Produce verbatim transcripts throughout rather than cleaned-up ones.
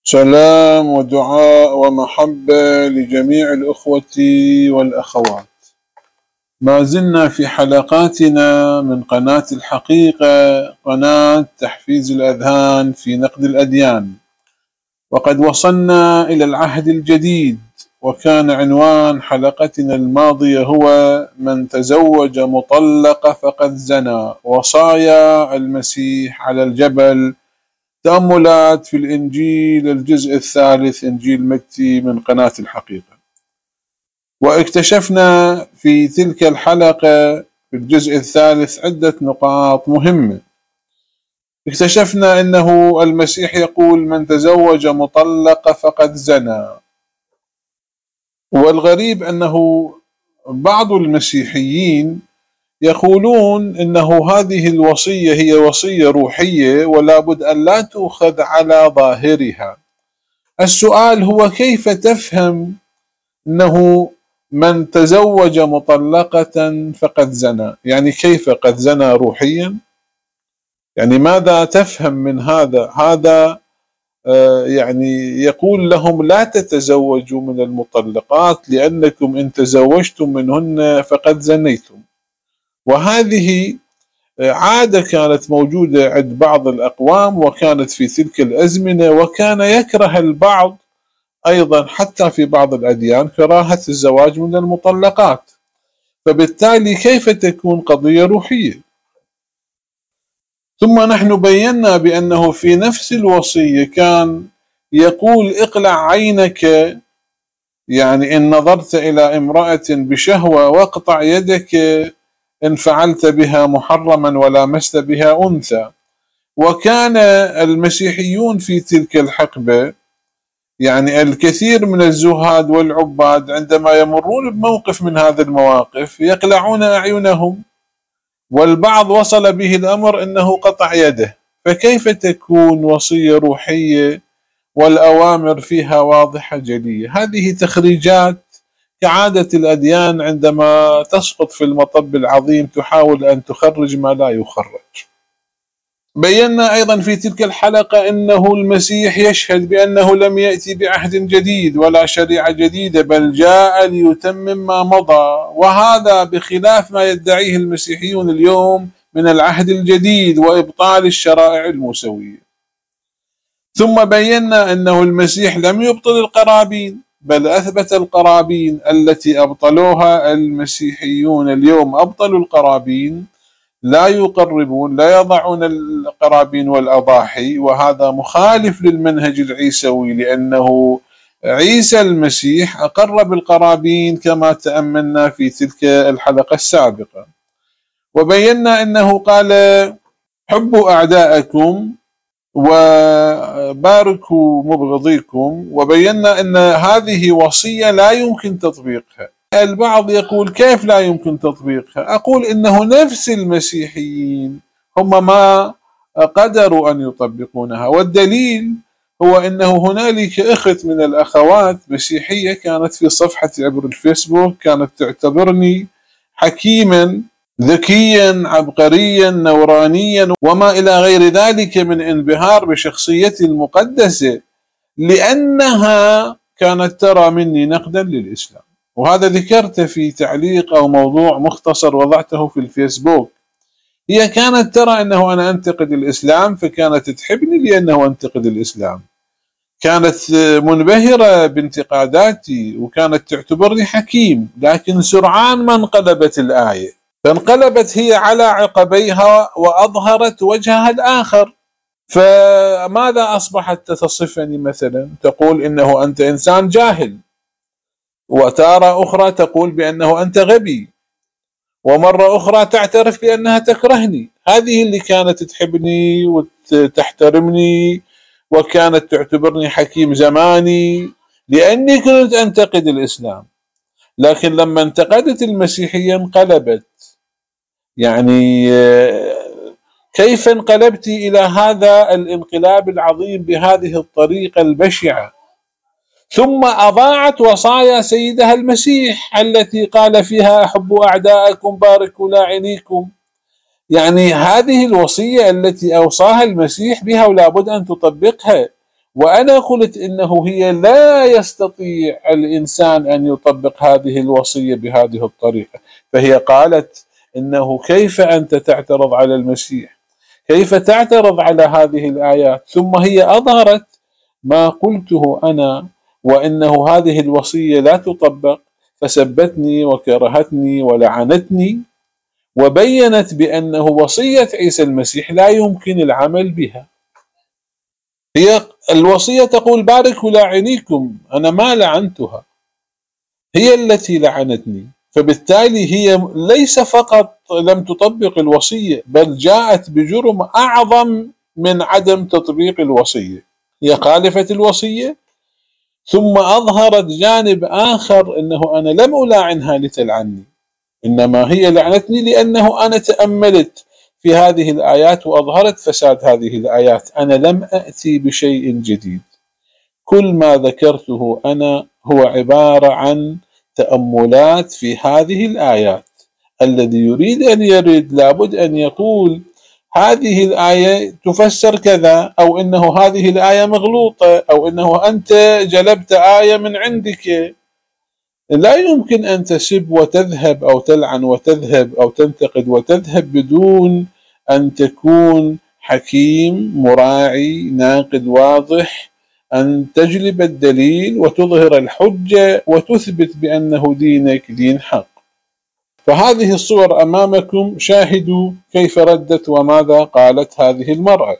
سلام ودعاء ومحبة لجميع الأخوة والأخوات. ما زلنا في حلقاتنا من قناة الحقيقة، قناة تحفيز الأذهان في نقد الأديان، وقد وصلنا إلى العهد الجديد، وكان عنوان حلقتنا الماضية هو من تزوج مطلقة فقد زنى، وصايا المسيح على الجبل، تأملات في الإنجيل الجزء الثالث إنجيل متى من قناة الحقيقة. واكتشفنا في تلك الحلقة في الجزء الثالث عدة نقاط مهمة. اكتشفنا أنه المسيح يقول من تزوج مطلقة فقد زنى، والغريب أنه بعض المسيحيين يقولون إنه هذه الوصية هي وصية روحية ولا بد أن لا تؤخذ على ظاهرها. السؤال هو كيف تفهم أنه من تزوج مطلقة فقد زنى؟ يعني كيف قد زنى روحيا؟ يعني ماذا تفهم من هذا؟ هذا آه يعني يقول لهم لا تتزوجوا من المطلقات لأنكم إن تزوجتم منهن فقد زنيتم. وهذه عادة كانت موجودة عند بعض الأقوام، وكانت في تلك الأزمنة، وكان يكره البعض أيضا حتى في بعض الأديان كراهة الزواج من المطلقات. فبالتالي كيف تكون قضية روحية؟ ثم نحن بينا بأنه في نفس الوصية كان يقول اقلع عينك، يعني إن نظرت إلى امرأة بشهوة، واقطع يدك إن فعلت بها محرما ولامست بها أنثى. وكان المسيحيون في تلك الحقبة، يعني الكثير من الزهاد والعباد عندما يمرون بموقف من هذه المواقف يقلعون أعينهم، والبعض وصل به الأمر أنه قطع يده. فكيف تكون وصية روحية والأوامر فيها واضحة جلية؟ هذه تخريجات كعادة الأديان عندما تسقط في المطب العظيم تحاول أن تخرج ما لا يخرج. بينا أيضا في تلك الحلقة أنه المسيح يشهد بأنه لم يأتي بعهد جديد ولا شريعة جديدة، بل جاء ليتمم ما مضى، وهذا بخلاف ما يدعيه المسيحيون اليوم من العهد الجديد وإبطال الشرائع الموسوية. ثم بينا أنه المسيح لم يبطل القرابين، بل أثبت القرابين التي أبطلوها المسيحيون اليوم. أبطلوا القرابين، لا يقربون، لا يضعون القرابين والأضاحي، وهذا مخالف للمنهج العيسوي، لأنه عيسى المسيح أقر بالقرابين كما تأملنا في تلك الحلقة السابقة. وبينا أنه قال حبوا أعداءكم وباركوا مبغضيكم، وبينا أن هذه وصية لا يمكن تطبيقها. البعض يقول كيف لا يمكن تطبيقها؟ أقول إنه نفس المسيحيين هم ما قدروا أن يطبقونها، والدليل هو أنه هنالك أخت من الأخوات مسيحية كانت في صفحة عبر الفيسبوك، كانت تعتبرني حكيما ذكيا عبقريا نورانيا وما إلى غير ذلك من انبهار بشخصيتي المقدسة، لأنها كانت ترى مني نقدا للإسلام. وهذا ذكرته في تعليق أو موضوع مختصر وضعته في الفيسبوك. هي كانت ترى أنه أنا أنتقد الإسلام، فكانت تحبني لأنه أنتقد الإسلام، كانت منبهرة بانتقاداتي وكانت تعتبرني حكيم. لكن سرعان ما انقلبت الآية، فانقلبت هي على عقبيها وأظهرت وجهها الآخر. فماذا أصبحت تصفني؟ مثلا تقول إنه أنت إنسان جاهل، وتارة أخرى تقول بأنه أنت غبي، ومرة أخرى تعترف بأنها تكرهني. هذه اللي كانت تحبني وتحترمني وكانت تعتبرني حكيم زماني لأني كنت أنتقد الإسلام. لكن لما انتقدت المسيحية انقلبت. يعني كيف انقلبت إلى هذا الانقلاب العظيم بهذه الطريقة البشعة؟ ثم أضاعت وصايا سيدها المسيح التي قال فيها أحبوا أعداءكم باركوا لاعنيكم. يعني هذه الوصية التي أوصاها المسيح بها ولا بد أن تطبقها. وأنا قلت إنه هي لا يستطيع الإنسان أن يطبق هذه الوصية بهذه الطريقة. فهي قالت إنه كيف أنت تعترض على المسيح، كيف تعترض على هذه الآيات؟ ثم هي أظهرت ما قلته أنا، وإنه هذه الوصية لا تطبق، فسبتني وكرهتني ولعنتني، وبينت بأنه وصية عيسى المسيح لا يمكن العمل بها. هي الوصية تقول باركوا لاعنيكم، أنا ما لعنتها، هي التي لعنتني. فبالتالي هي ليس فقط لم تطبق الوصية، بل جاءت بجرم أعظم من عدم تطبيق الوصية. هي خالفت الوصية، ثم أظهرت جانب آخر أنه أنا لم ألاعنها لتلعني، إنما هي لعنتني لأنه أنا تأملت في هذه الآيات وأظهرت فساد هذه الآيات. أنا لم أأتي بشيء جديد، كل ما ذكرته أنا هو عبارة عن تأملات في هذه الآيات. الذي يريد أن يرد لابد أن يقول هذه الآية تفسر كذا، أو إنه هذه الآية مغلوطة، أو إنه أنت جلبت آية من عندك. لا يمكن أن تسب وتذهب أو تلعن وتذهب أو تنتقد وتذهب بدون أن تكون حكيم مراعي ناقد واضح، أن تجلب الدليل وتظهر الحجة وتثبت بأنه دينك دين حق. فهذه الصور أمامكم، شاهدوا كيف ردت وماذا قالت هذه المرأة.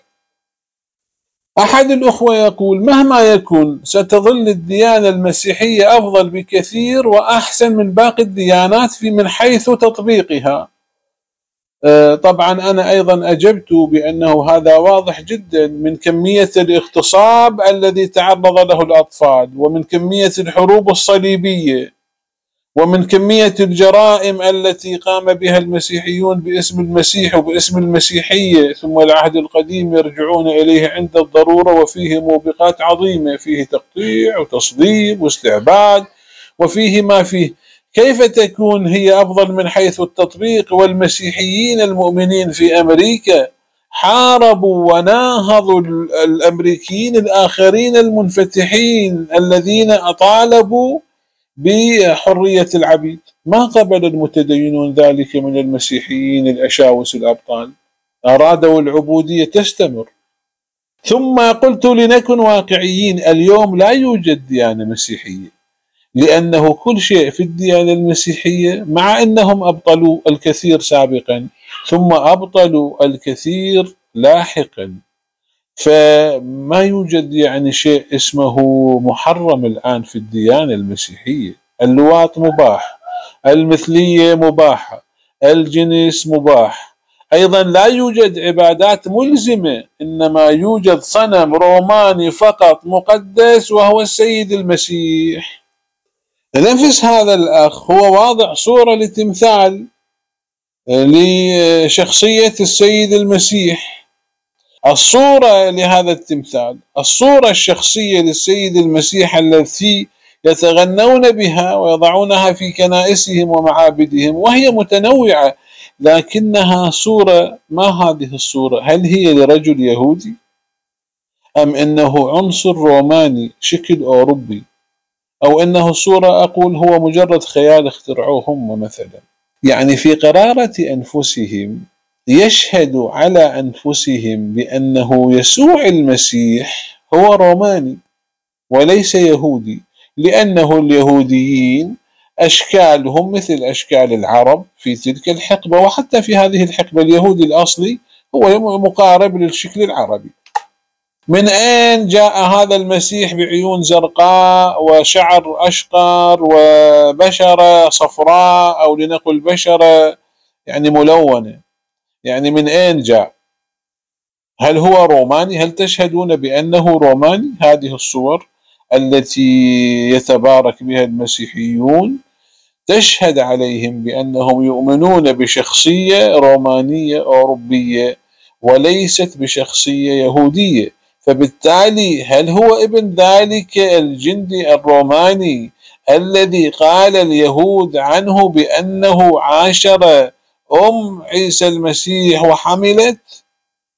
أحد الأخوة يقول مهما يكن ستظل الديانة المسيحية أفضل بكثير وأحسن من باقي الديانات في من حيث تطبيقها. أه طبعا أنا أيضا أجبت بأنه هذا واضح جدا من كمية الاغتصاب الذي تعرض له الأطفال، ومن كمية الحروب الصليبية، ومن كمية الجرائم التي قام بها المسيحيون باسم المسيح وباسم المسيحية، ثم العهد القديم يرجعون إليه عند الضرورة، وفيه موبقات عظيمة، فيه تقطيع وتصليب واستعباد وفيه ما فيه. كيف تكون هي أفضل من حيث التطبيق والمسيحيين المؤمنين في أمريكا حاربوا وناهضوا الأمريكيين الآخرين المنفتحين الذين أطالبوا بحرية العبيد؟ ما قبل المتدينون ذلك من المسيحيين الأشاوس الأبطال، أرادوا العبودية تستمر. ثم قلت لنكن واقعيين، اليوم لا يوجد ديانة مسيحية، لأنه كل شيء في الديانة المسيحية، مع أنهم أبطلوا الكثير سابقا ثم أبطلوا الكثير لاحقا، فما يوجد يعني شيء اسمه محرم الآن في الديانة المسيحية. اللواط مباح، المثلية مباحة، الجنس مباح. أيضا لا يوجد عبادات ملزمة، إنما يوجد صنم روماني فقط مقدس وهو السيد المسيح. نفس هذا الأخ هو واضع صورة لتمثال لشخصية السيد المسيح. الصورة لهذا التمثال، الصورة الشخصية للسيد المسيح التي يتغنون بها ويضعونها في كنائسهم ومعابدهم، وهي متنوعة، لكنها صورة. ما هذه الصورة؟ هل هي لرجل يهودي؟ أم إنه عنصر روماني شكل أوروبي؟ أو إنه صورة أقول هو مجرد خيال اخترعوه هم مثلا؟ يعني في قرارة أنفسهم يشهدوا على أنفسهم بأنه يسوع المسيح هو روماني وليس يهودي، لأنه اليهوديين أشكالهم مثل أشكال العرب في تلك الحقبة، وحتى في هذه الحقبة اليهودي الأصلي هو مقارب للشكل العربي. من أين جاء هذا المسيح بعيون زرقاء وشعر أشقر وبشرة صفراء، أو لنقل بشرة يعني ملونة؟ يعني من أين جاء؟ هل هو روماني؟ هل تشهدون بأنه روماني؟ هذه الصور التي يتبارك بها المسيحيون تشهد عليهم بأنهم يؤمنون بشخصية رومانية أوروبية وليست بشخصية يهودية. فبالتالي هل هو ابن ذلك الجندي الروماني الذي قال اليهود عنه بأنه عاشر أم عيسى المسيح وحملت؟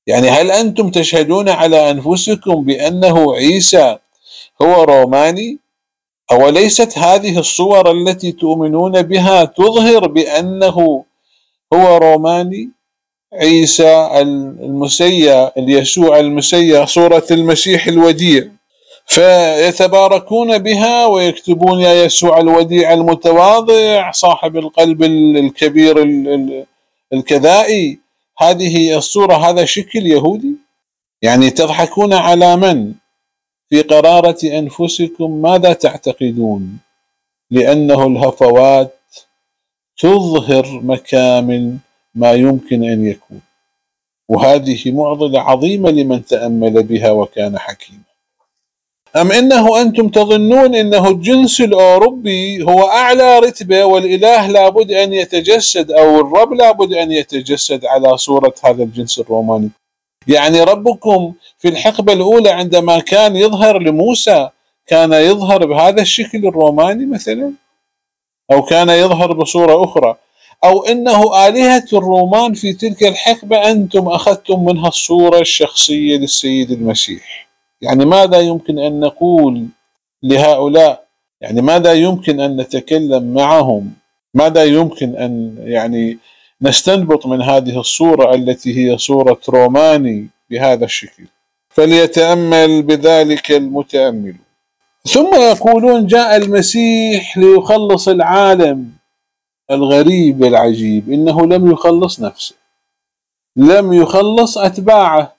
يعني هل أنتم تشهدون على أنفسكم بأنه عيسى هو روماني؟ أوليست هذه الصور التي تؤمنون بها تظهر بأنه هو روماني؟ عيسى المسيا اليسوع المسيا صورة المسيح الوديع، فيتباركون بها ويكتبون يا يسوع الوديع المتواضع صاحب القلب الكبير الكذائي. هذه الصورة، هذا شكل يهودي؟ يعني تضحكون على من؟ في قرارة أنفسكم ماذا تعتقدون؟ لأنه الهفوات تظهر مكامن ما يمكن أن يكون، وهذه معضلة عظيمة لمن تأمل بها وكان حكيما. أم إنه أنتم تظنون إنه الجنس الأوروبي هو أعلى رتبة والإله لابد أن يتجسد، أو الرب لابد أن يتجسد على صورة هذا الجنس الروماني؟ يعني ربكم في الحقبة الأولى عندما كان يظهر لموسى كان يظهر بهذا الشكل الروماني مثلا، أو كان يظهر بصورة أخرى؟ أو إنه آلهة الرومان في تلك الحقبة أنتم أخذتم منها الصورة الشخصية للسيد المسيح؟ يعني ماذا يمكن أن نقول لهؤلاء؟ يعني ماذا يمكن أن نتكلم معهم؟ ماذا يمكن أن يعني نستنبط من هذه الصورة التي هي صورة روماني بهذا الشكل؟ فليتأمل بذلك المتأمل. ثم يقولون جاء المسيح ليخلص العالم. الغريب العجيب إنه لم يخلص نفسه، لم يخلص أتباعه.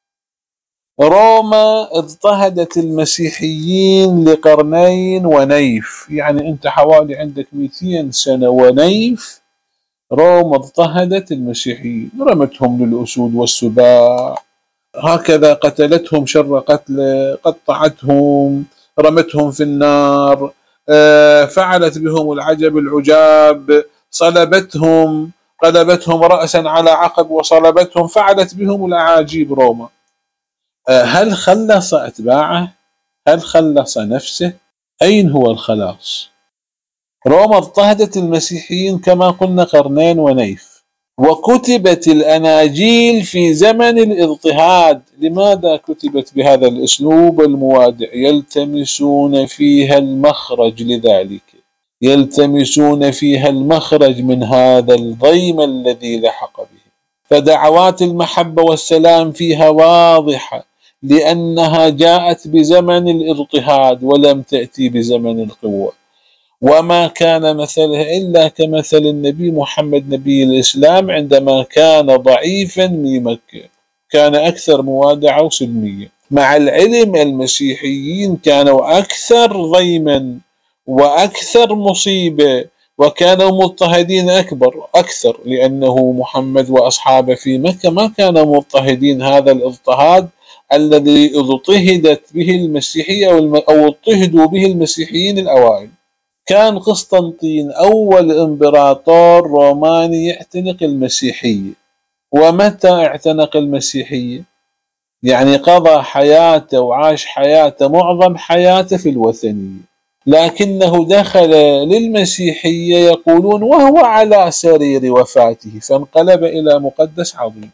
روما اضطهدت المسيحيين لقرنين ونيف، يعني أنت حوالي عندك مئتين سنة ونيف روما اضطهدت المسيحيين، رمتهم للأسود والسباع، هكذا قتلتهم شر قتل، قطعتهم، رمتهم في النار، فعلت بهم العجب العجاب، صلبتهم، قلبتهم رأسا على عقب وصلبتهم، فعلت بهم الأعاجيب روما. هل خلص أتباعه؟ هل خلص نفسه؟ أين هو الخلاص؟ روما اضطهدت المسيحيين كما قلنا قرنين ونيف، وكتبت الأناجيل في زمن الاضطهاد. لماذا كتبت بهذا الأسلوب الموادع؟ يلتمسون فيها المخرج، لذلك يلتمسون فيها المخرج من هذا الضيم الذي لحق به. فدعوات المحبة والسلام فيها واضحة، لأنها جاءت بزمن الاضطهاد ولم تأتي بزمن القوة. وما كان مثلها إلا كمثل النبي محمد نبي الإسلام عندما كان ضعيفا في مكة، كان أكثر موادعة وسلمية. مع العلم المسيحيين كانوا أكثر ضيما وأكثر مصيبة، وكانوا مضطهدين أكبر أكثر، لأنه محمد وأصحابه في مكة ما كانوا مضطهدين هذا الاضطهاد الذي اضطهدت به المسيحية أو اضطهدوا به المسيحيين الأوائل. كان قسطنطين أول إمبراطور روماني يعتنق المسيحية. ومتى اعتنق المسيحية؟ يعني قضى حياته وعاش حياته معظم حياته في الوثنية، لكنه دخل للمسيحية يقولون وهو على سرير وفاته، فانقلب إلى مقدس عظيم.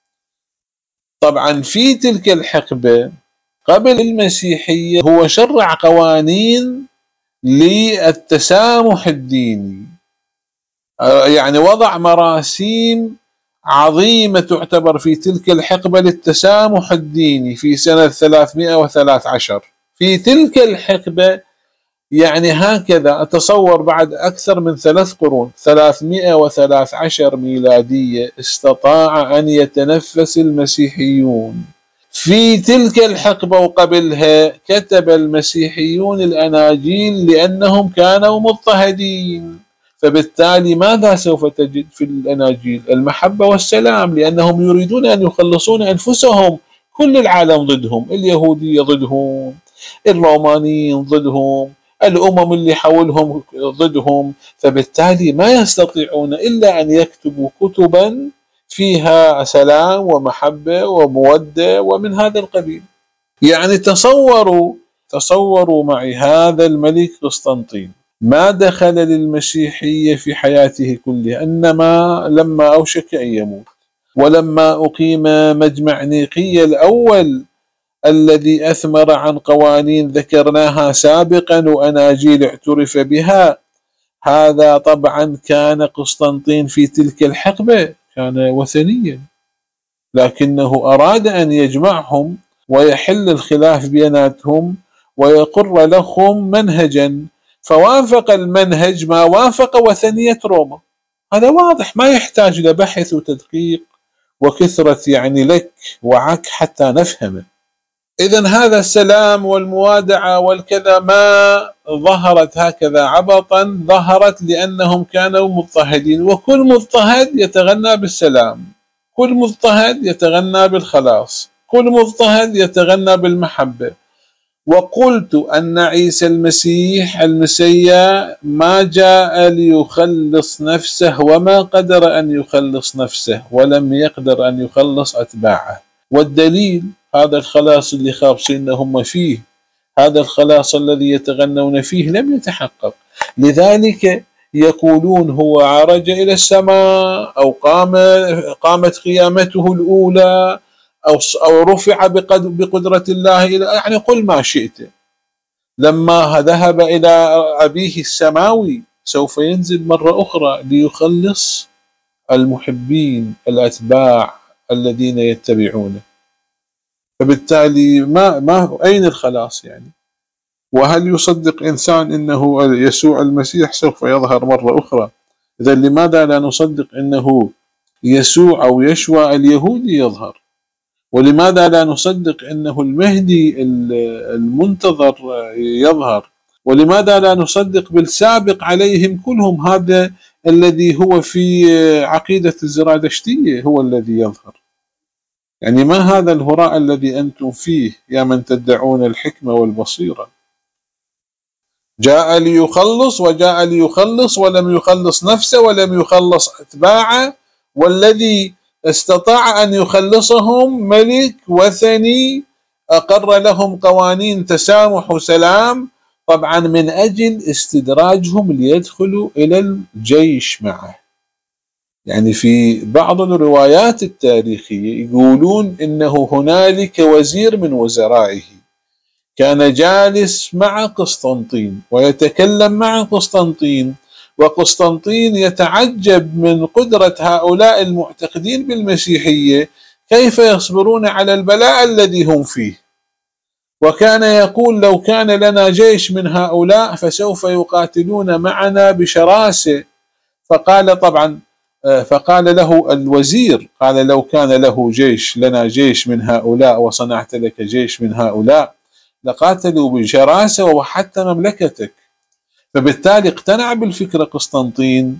طبعا في تلك الحقبة قبل المسيحية هو شرع قوانين للتسامح الديني، يعني وضع مراسيم عظيمة تعتبر في تلك الحقبة للتسامح الديني في سنة ثلاثمئة وثلاثة عشر. في تلك الحقبة يعني هكذا أتصور بعد أكثر من ثلاث قرون، ثلاثمئة وثلاثة عشر ميلادية، استطاع أن يتنفس المسيحيون. في تلك الحقبة وقبلها كتب المسيحيون الأناجيل لأنهم كانوا مضطهدين، فبالتالي ماذا سوف تجد في الأناجيل؟ المحبة والسلام، لأنهم يريدون أن يخلصون أنفسهم. كل العالم ضدهم، اليهودية ضدهم، الرومانيين ضدهم، الأمم اللي حولهم ضدهم، فبالتالي ما يستطيعون إلا أن يكتبوا كتبا فيها سلام ومحبة ومودة ومن هذا القبيل. يعني تصوروا تصوروا معي هذا الملك قسطنطين ما دخل للمسيحية في حياته كلها، إنما لما أوشك أن يموت ولما أقيم مجمع نيقية الأول الذي أثمر عن قوانين ذكرناها سابقا وأناجيل اعترف بها، هذا طبعا كان قسطنطين في تلك الحقبة كان وثنيا، لكنه أراد أن يجمعهم ويحل الخلاف بيناتهم ويقر لهم منهجا، فوافق المنهج ما وافق وثنية روما. هذا واضح ما يحتاج إلى بحث وتدقيق وكثرة يعني لك وعك حتى نفهمه. إذن هذا السلام والموادعة والكذا ما ظهرت هكذا عبطا، ظهرت لأنهم كانوا مضطهدين، وكل مضطهد يتغنى بالسلام، كل مضطهد يتغنى بالخلاص، كل مضطهد يتغنى بالمحبة. وقلت أن عيسى المسيح المسيا ما جاء ليخلص نفسه وما قدر أن يخلص نفسه ولم يقدر أن يخلص أتباعه، والدليل هذا الخلاص اللي خابصين هم فيه، هذا الخلاص الذي يتغنون فيه لم يتحقق، لذلك يقولون هو عرج إلى السماء أو قام قامت قيامته الأولى أو أو رفع بقدرة الله إلى، يعني قل ما شئت. لما ذهب إلى أبيه السماوي سوف ينزل مرة أخرى ليخلص المحبين الأتباع الذين يتبعونه. فبالتالي ما ما أين الخلاص يعني؟ وهل يصدق إنسان إنه يسوع المسيح سوف يظهر مرة أخرى؟ إذا لماذا لا نصدق إنه يسوع أو يشوع اليهودي يظهر؟ ولماذا لا نصدق أنه المهدي المنتظر يظهر؟ ولماذا لا نصدق بالسابق عليهم كلهم هذا الذي هو في عقيدة الزرادشتية هو الذي يظهر؟ يعني ما هذا الهراء الذي أنتم فيه يا من تدعون الحكمة والبصيرة؟ جاء ليخلص وجاء ليخلص ولم يخلص نفسه ولم يخلص أتباعه، والذي استطاع أن يخلصهم ملك وثني أقر لهم قوانين تسامح وسلام، طبعا من أجل استدراجهم ليدخلوا إلى الجيش معه. يعني في بعض الروايات التاريخية يقولون إنه هنالك وزير من وزرائه كان جالس مع قسطنطين ويتكلم مع قسطنطين، وقسطنطين يتعجب من قدرة هؤلاء المعتقدين بالمسيحية كيف يصبرون على البلاء الذي هم فيه، وكان يقول لو كان لنا جيش من هؤلاء فسوف يقاتلون معنا بشراسة. فقال طبعا فقال له الوزير قال لو كان له جيش لنا جيش من هؤلاء وصنعت لك جيش من هؤلاء لقاتلوا بشراسة وحتى مملكتك. فبالتالي اقتنع بالفكرة قسطنطين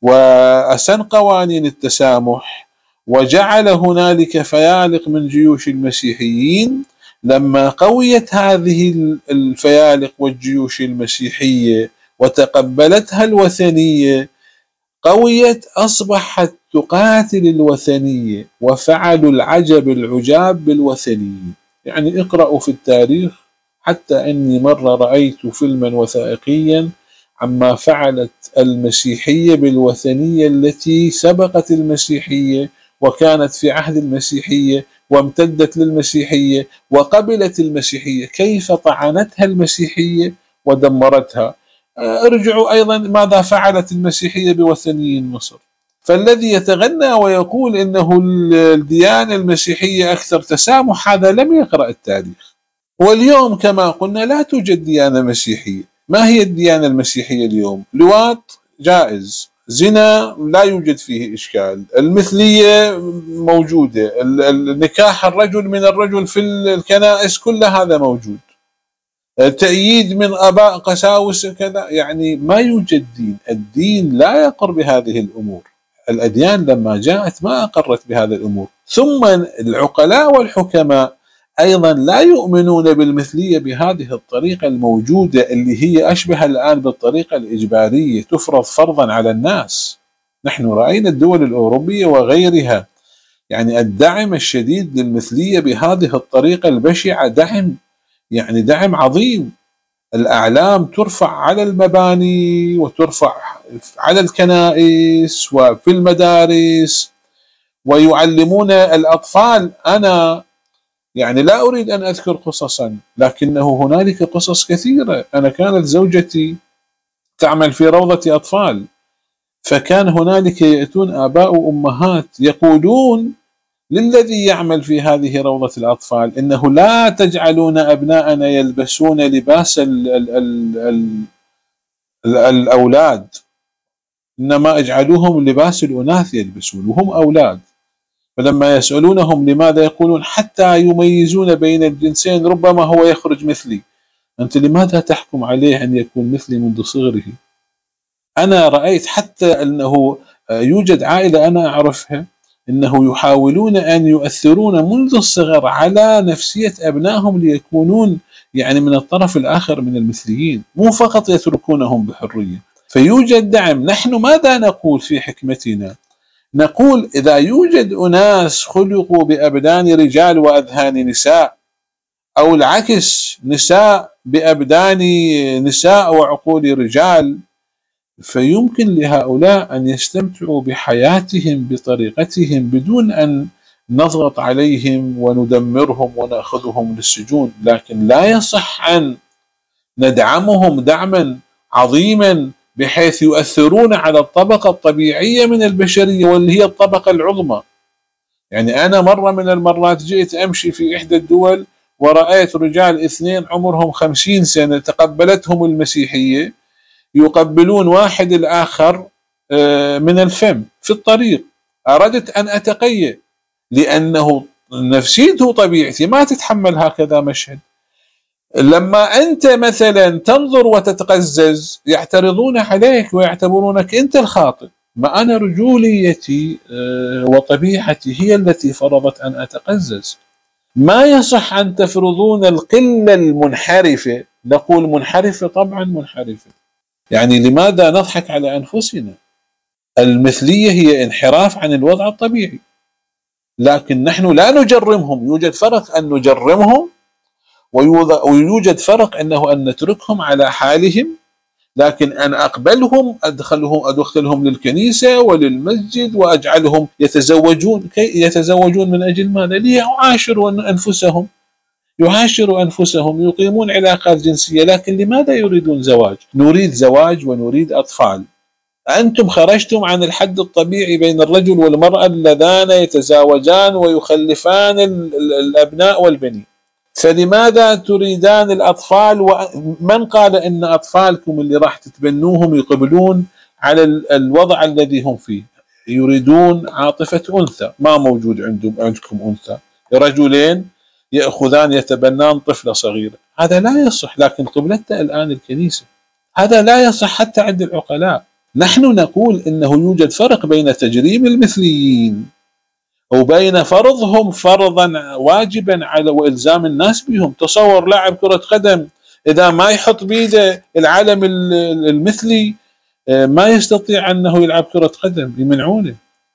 وأسن قوانين التسامح، وجعل هنالك فيالق من جيوش المسيحيين. لما قويت هذه الفيالق والجيوش المسيحية وتقبلتها الوثنية قويت، أصبحت تقاتل الوثنية وفعلوا العجب العجاب بالوثنيين. يعني اقرأوا في التاريخ، حتى أني مرة رأيت فيلما وثائقيا عما فعلت المسيحية بالوثنية التي سبقت المسيحية وكانت في عهد المسيحية وامتدت للمسيحية وقبلت المسيحية، كيف طعنتها المسيحية ودمرتها. ارجعوا أيضا ماذا فعلت المسيحية بوثنيين مصر. فالذي يتغنى ويقول إنه الديانة المسيحية أكثر تسامح هذا لم يقرأ التاريخ. واليوم كما قلنا لا توجد ديانة مسيحية. ما هي الديانة المسيحية اليوم؟ لواط جائز، زنا لا يوجد فيه إشكال، المثلية موجودة، النكاح الرجل من الرجل في الكنائس كل هذا موجود، تأييد من أباء قساوس كذا. يعني ما يوجد دين، الدين لا يقر بهذه الأمور. الأديان لما جاءت ما أقرت بهذه الأمور. ثم العقلاء والحكماء أيضا لا يؤمنون بالمثلية بهذه الطريقة الموجودة اللي هي أشبه الآن بالطريقة الإجبارية تفرض فرضا على الناس. نحن رأينا الدول الأوروبية وغيرها يعني الدعم الشديد للمثلية بهذه الطريقة البشعة دعم يعني دعم عظيم. الأعلام ترفع على المباني وترفع على الكنائس وفي المدارس، ويعلمون الأطفال. أنا يعني لا أريد أن أذكر قصصا، لكنه هنالك قصص كثيرة. أنا كانت زوجتي تعمل في روضة أطفال، فكان هنالك يأتون آباء وأمهات يقولون للذي يعمل في هذه روضة الأطفال إنه لا تجعلون أبناءنا يلبسون لباس ال ال ال ال ال الأولاد، إنما اجعلوهم لباس الأناث يلبسون وهم أولاد. فلما يسألونهم لماذا يقولون حتى يميزون بين الجنسين، ربما هو يخرج مثلي. أنت لماذا تحكم عليه أن يكون مثلي منذ صغره؟ أنا رأيت حتى أنه يوجد عائلة أنا أعرفها إنه يحاولون أن يؤثرون منذ الصغر على نفسية أبنائهم ليكونون يعني من الطرف الآخر من المثليين، مو فقط يتركونهم بحرية. فيوجد دعم. نحن ماذا نقول في حكمتنا؟ نقول إذا يوجد أناس خلقوا بأبدان رجال وأذهان نساء، أو العكس نساء بأبدان نساء وعقول رجال، فيمكن لهؤلاء أن يستمتعوا بحياتهم بطريقتهم بدون أن نضغط عليهم وندمرهم ونأخذهم للسجون. لكن لا يصح أن ندعمهم دعما عظيما بحيث يؤثرون على الطبقة الطبيعية من البشرية واللي هي الطبقة العظمى. يعني أنا مرة من المرات جئت أمشي في إحدى الدول ورأيت رجال اثنين عمرهم خمسين سنة تقبلتهم المسيحية يقبلون واحد الآخر من الفم في الطريق. أردت أن أتقيأ لأنه نفسيته طبيعتي ما تتحمل هكذا مشهد. لما أنت مثلا تنظر وتتقزز يعترضون عليك ويعتبرونك أنت الخاطئ. ما أنا رجوليتي وطبيعتي هي التي فرضت أن أتقزز. ما يصح أن تفرضون القلة المنحرفة. نقول منحرفة، طبعا منحرفة، يعني لماذا نضحك على أنفسنا؟ المثلية هي انحراف عن الوضع الطبيعي، لكن نحن لا نجرمهم. يوجد فرق أن نجرمهم، ويوجد فرق أنه أن نتركهم على حالهم، لكن أن أقبلهم أدخلهم أدخلهم للكنيسة وللمسجد وأجعلهم يتزوجون. كي يتزوجون من أجل ماذا؟ ليعاشروا أنفسهم، يعاشروا أنفسهم، يقيمون علاقات جنسية. لكن لماذا يريدون زواج؟ نريد زواج ونريد أطفال. أنتم خرجتم عن الحد الطبيعي بين الرجل والمرأة اللذان يتزاوجان ويخلفان الأبناء والبنين. فلماذا تريدان الأطفال؟ ومن قال أن أطفالكم اللي راح تتبنوهم يقبلون على الوضع الذي هم فيه؟ يريدون عاطفة أنثى، ما موجود عندهم عندكم أنثى. رجلين يأخذان يتبنان طفلة صغيرة، هذا لا يصح. لكن قبلتنا الآن الكنيسة، هذا لا يصح حتى عند العقلاء. نحن نقول إنه يوجد فرق بين تجريم المثليين وبين فرضهم فرضا واجبا على وإلزام الناس بهم. تصور لاعب كرة قدم إذا ما يحط بيده العلم المثلي ما يستطيع أنه يلعب كرة قدم، يمنعونه،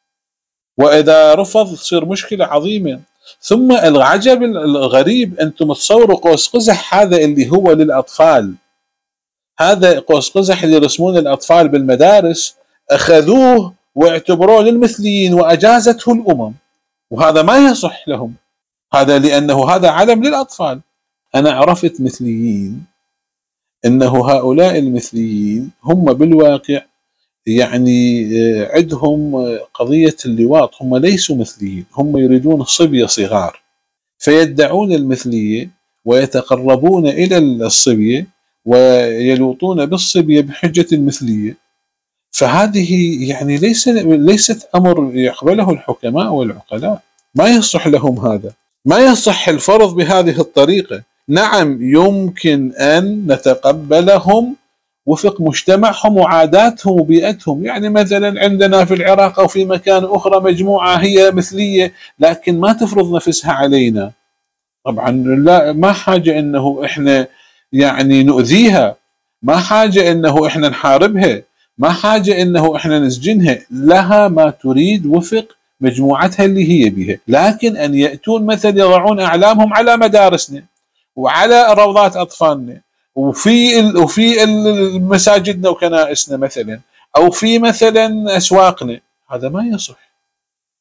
وإذا رفض تصير مشكلة عظيمة. ثم العجب الغريب، أنتم تصوروا قوس قزح هذا اللي هو للأطفال، هذا قوس قزح اللي يرسمون الأطفال بالمدارس أخذوه واعتبروه للمثليين وأجازته الأمم، وهذا ما يصح لهم. هذا لأنه هذا علم للأطفال. أنا عرفت مثليين أنه هؤلاء المثليين هم بالواقع يعني عندهم قضية اللواط. هم ليسوا مثليين، هم يريدون صبية صغار، فيدعون المثلية ويتقربون إلى الصبية ويلوطون بالصبية بحجة المثلية. فهذه يعني ليس ليست أمر يقبله الحكماء والعقلاء. ما يصح لهم هذا، ما يصح الفرض بهذه الطريقة. نعم يمكن أن نتقبلهم وفق مجتمعهم وعاداتهم وبيئتهم. يعني مثلا عندنا في العراق أو في مكان أخرى مجموعة هي مثلية لكن ما تفرض نفسها علينا. طبعا لا، ما حاجة إنه إحنا يعني نؤذيها، ما حاجة إنه إحنا نحاربها، ما حاجة إنه إحنا نسجنها. لها ما تريد وفق مجموعتها اللي هي بها. لكن أن يأتون مثلا يضعون أعلامهم على مدارسنا وعلى روضات أطفالنا وفي وفي مساجدنا وكنائسنا مثلا، أو في مثلا أسواقنا، هذا ما يصح.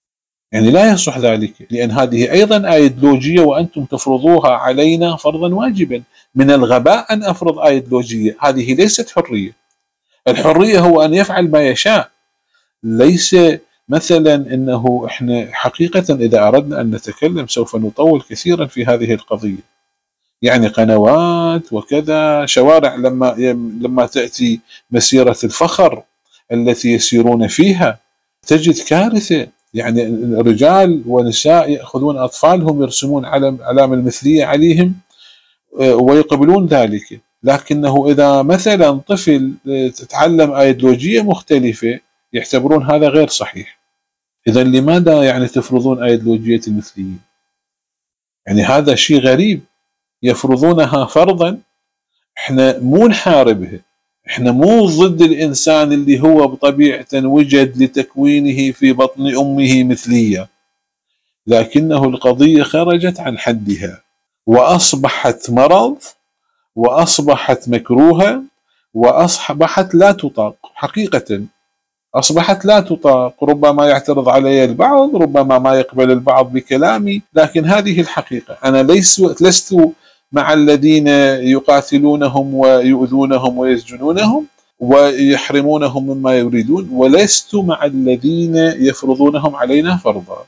يعني لا يصح ذلك، لأن هذه أيضا أيديولوجية وأنتم تفرضوها علينا فرضا واجبا. من الغباء أن أفرض أيديولوجية، هذه ليست حرية. الحرية هو أن يفعل ما يشاء، ليس مثلا أنه إحنا حقيقة إذا أردنا أن نتكلم سوف نطول كثيرا في هذه القضية. يعني قنوات وكذا، شوارع، لما لما تأتي مسيرة الفخر التي يسيرون فيها تجد كارثة. يعني رجال ونساء يأخذون أطفالهم يرسمون علم علام المثلية عليهم ويقبلون ذلك. لكنه إذا مثلا طفل تتعلم أيديولوجية مختلفة يعتبرون هذا غير صحيح. إذا لماذا يعني تفرضون أيديولوجية المثليين؟ يعني هذا شيء غريب، يفرضونها فرضا. احنا مو نحاربها، احنا مو ضد الإنسان اللي هو بطبيعة وجد لتكوينه في بطن أمه مثلية، لكنه القضية خرجت عن حدها وأصبحت مرض وأصبحت مكروهة وأصبحت لا تطاق. حقيقة أصبحت لا تطاق. ربما يعترض علي البعض، ربما ما يقبل البعض بكلامي، لكن هذه الحقيقة. أنا ليس لست مع الذين يقاتلونهم ويؤذونهم ويسجنونهم ويحرمونهم مما يريدون، ولست مع الذين يفرضونهم علينا فرضا.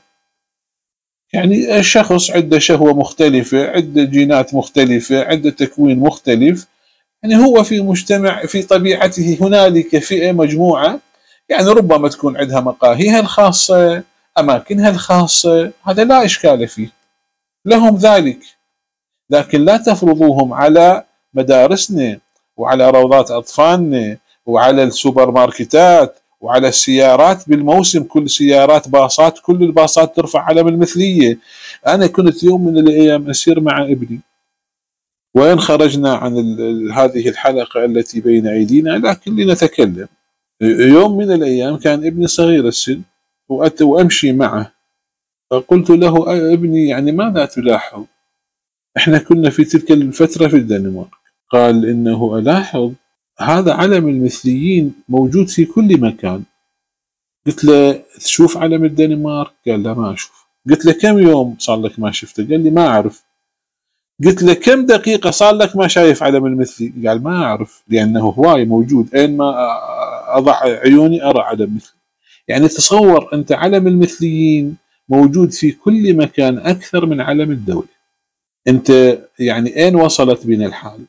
يعني الشخص عنده شهوة مختلفة، عنده جينات مختلفة، عنده تكوين مختلف. يعني هو في مجتمع في طبيعته هنالك فئة مجموعة، يعني ربما تكون عندها مقاهيها الخاصة، أماكنها الخاصة، هذا لا إشكال فيه، لهم ذلك. لكن لا تفرضوهم على مدارسنا وعلى روضات أطفالنا وعلى السوبر ماركتات وعلى السيارات بالموسم، كل سيارات باصات، كل الباصات ترفع علم المثلية. أنا كنت يوم من الأيام أسير مع ابني، وين خرجنا عن هذه الحلقة التي بين أيدينا، لكن لنتكلم. يوم من الأيام كان ابني صغير السن وأمشي معه، فقلت له ابني يعني ماذا تلاحظ؟ احنا كنا في تلك الفترة في الدنمارك. قال إنه ألاحظ هذا علم المثليين موجود في كل مكان. قلت له تشوف علم الدنمارك؟ قال لا ما أشوف. قلت له كم يوم صار لك ما شفته؟ قال لي ما أعرف. قلت له كم دقيقة صار لك ما شايف علم المثلي؟ قال ما أعرف، لأنه هواي موجود، أين ما أضع عيوني أرى علم مثلي. يعني تصور أنت علم المثليين موجود في كل مكان أكثر من علم الدولة. أنت يعني أين وصلت بنا الحال؟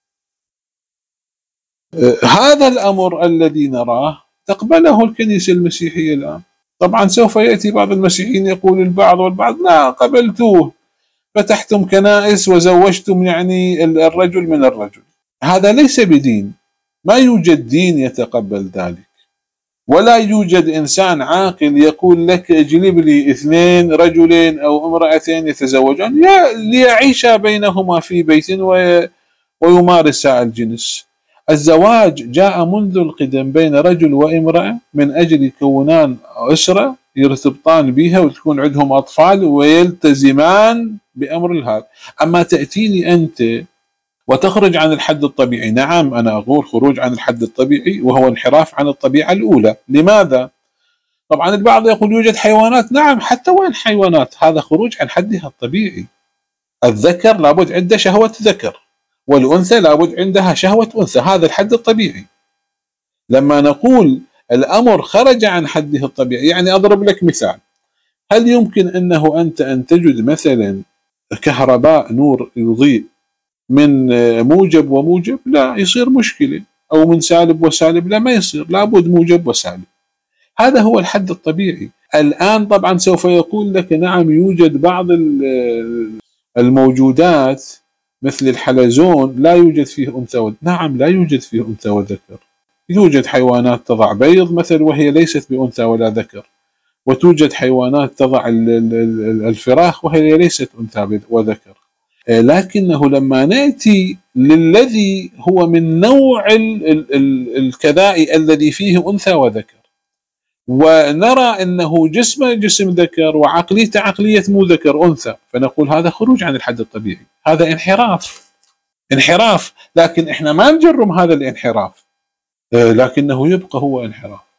آه هذا الأمر الذي نراه تقبله الكنيسة المسيحية الآن. طبعا سوف يأتي بعض المسيحيين يقول البعض والبعض لا قبلتوه، فتحتم كنائس وزوجتم يعني الرجل من الرجل. هذا ليس بدين، ما يوجد دين يتقبل ذلك، ولا يوجد إنسان عاقل يقول لك اجلب لي اثنين رجلين أو امرأتين يتزوجان ليعيشا بينهما في بيت ويمارسا الجنس. الزواج جاء منذ القدم بين رجل وامرأة من أجل يكونان أسرة يرتبطان بها وتكون عندهم أطفال ويلتزمان بأمر الهذا. أما تأتيني أنت وتخرج عن الحد الطبيعي، نعم أنا أقول خروج عن الحد الطبيعي وهو انحراف عن الطبيعة الأولى. لماذا؟ طبعا البعض يقول يوجد حيوانات، نعم حتى وين حيوانات، هذا خروج عن حدها الطبيعي. الذكر لابد عنده شهوة ذكر، والأنثى لابد عندها شهوة أنثى، هذا الحد الطبيعي. لما نقول الأمر خرج عن حده الطبيعي، يعني أضرب لك مثال، هل يمكن أنه أنت أن تجد مثلا كهرباء نور يضيء من موجب وموجب؟ لا، يصير مشكلة. أو من سالب وسالب؟ لا، ما يصير، لابد موجب وسالب. هذا هو الحد الطبيعي. الآن طبعا سوف يقول لك نعم يوجد بعض الموجودات مثل الحلزون لا يوجد فيه أنثى وذكر. نعم لا يوجد فيه أنثى وذكر. يوجد حيوانات تضع بيض مثل وهي ليست بأنثى ولا ذكر، وتوجد حيوانات تضع الفراخ وهي ليست أنثى وذكر. لكنه لما نأتي للذي هو من نوع الكذائي الذي فيه أنثى وذكر، ونرى أنه جسم جسم ذكر وعقليته عقلية مو ذكر أنثى، فنقول هذا خروج عن الحد الطبيعي، هذا انحراف انحراف. لكن إحنا ما نجرم هذا الانحراف، لكنه يبقى هو انحراف.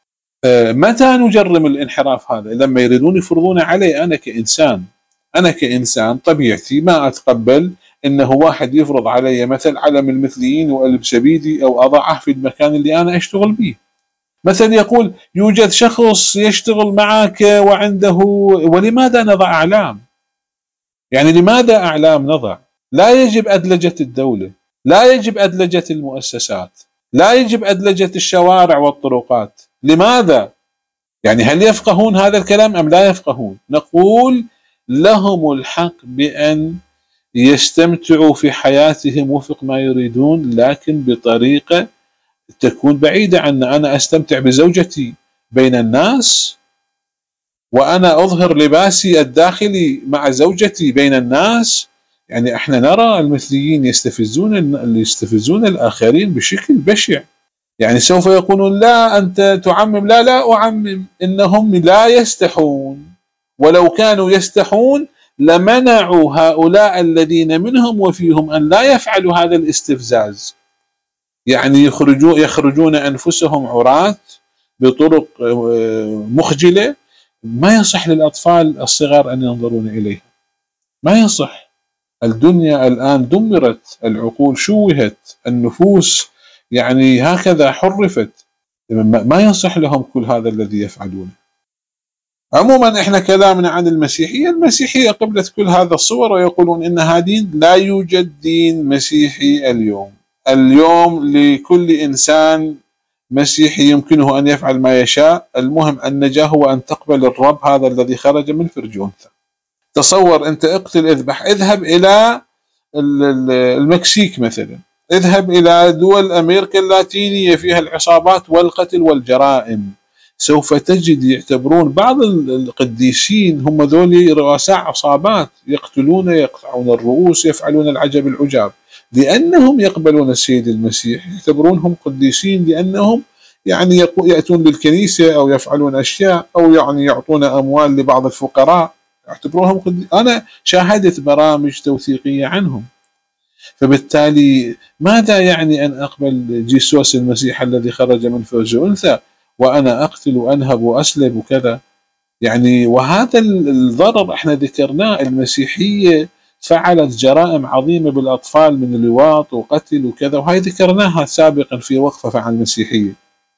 متى نجرم الانحراف هذا؟ لما يريدون يفرضون علي أنا كإنسان. أنا كإنسان طبيعتي ما أتقبل إنه واحد يفرض علي مثل علم المثليين وألبس بيدي أو أضعه في المكان اللي أنا أشتغل به. مثل يقول يوجد شخص يشتغل معك وعنده، ولماذا نضع أعلام؟ يعني لماذا أعلام نضع؟ لا يجب أدلجة الدولة، لا يجب أدلجة المؤسسات، لا يجب أدلجة الشوارع والطرقات. لماذا؟ يعني هل يفقهون هذا الكلام أم لا يفقهون؟ نقول لهم الحق بأن يستمتعوا في حياتهم وفق ما يريدون، لكن بطريقة تكون بعيدة عنا. أنا أستمتع بزوجتي بين الناس، وأنا أظهر لباسي الداخلي مع زوجتي بين الناس. يعني احنا نرى المثليين يستفزون يستفزون الآخرين بشكل بشع. يعني سوف يقولون لا أنت تعمم، لا لا أعمم. إنهم لا يستحون، ولو كانوا يستحون لمنعوا هؤلاء الذين منهم وفيهم أن لا يفعلوا هذا الاستفزاز. يعني يخرجون يخرجون أنفسهم عراة بطرق مخجلة، ما يصح للأطفال الصغار أن ينظرون إليها، ما يصح. الدنيا الآن دمرت، العقول شوهت، النفوس يعني هكذا حرفت، ما يصح لهم كل هذا الذي يفعلونه. عموما احنا كلامنا عن المسيحية، المسيحية قبلت كل هذا الصور، ويقولون انها دين. لا يوجد دين مسيحي اليوم. اليوم لكل انسان مسيحي يمكنه ان يفعل ما يشاء، المهم النجاة هو ان تقبل الرب هذا الذي خرج من فرج أنثى. تصور انت اقتل اذبح، اذهب الى المكسيك مثلا، اذهب الى دول امريكا اللاتينية فيها العصابات والقتل والجرائم، سوف تجد يعتبرون بعض القديسين هم ذولي رؤساء عصابات، يقتلون، يقطعون الرؤوس، يفعلون العجب العجاب، لأنهم يقبلون السيد المسيح، يعتبرونهم قديسين لأنهم يعني يأتون للكنيسة أو يفعلون أشياء أو يعني يعطون أموال لبعض الفقراء، يعتبرونهم قديسين. أنا شاهدت برامج توثيقية عنهم. فبالتالي ماذا يعني أن أقبل جيسوس المسيح الذي خرج من فرج أنثى وأنا أقتل وأنهب وأسلب وكذا؟ يعني وهذا الضرر احنا ذكرناه. المسيحية فعلت جرائم عظيمة بالأطفال من لواط وقتل وكذا، وهي ذكرناها سابقا في وقفة عن المسيحية.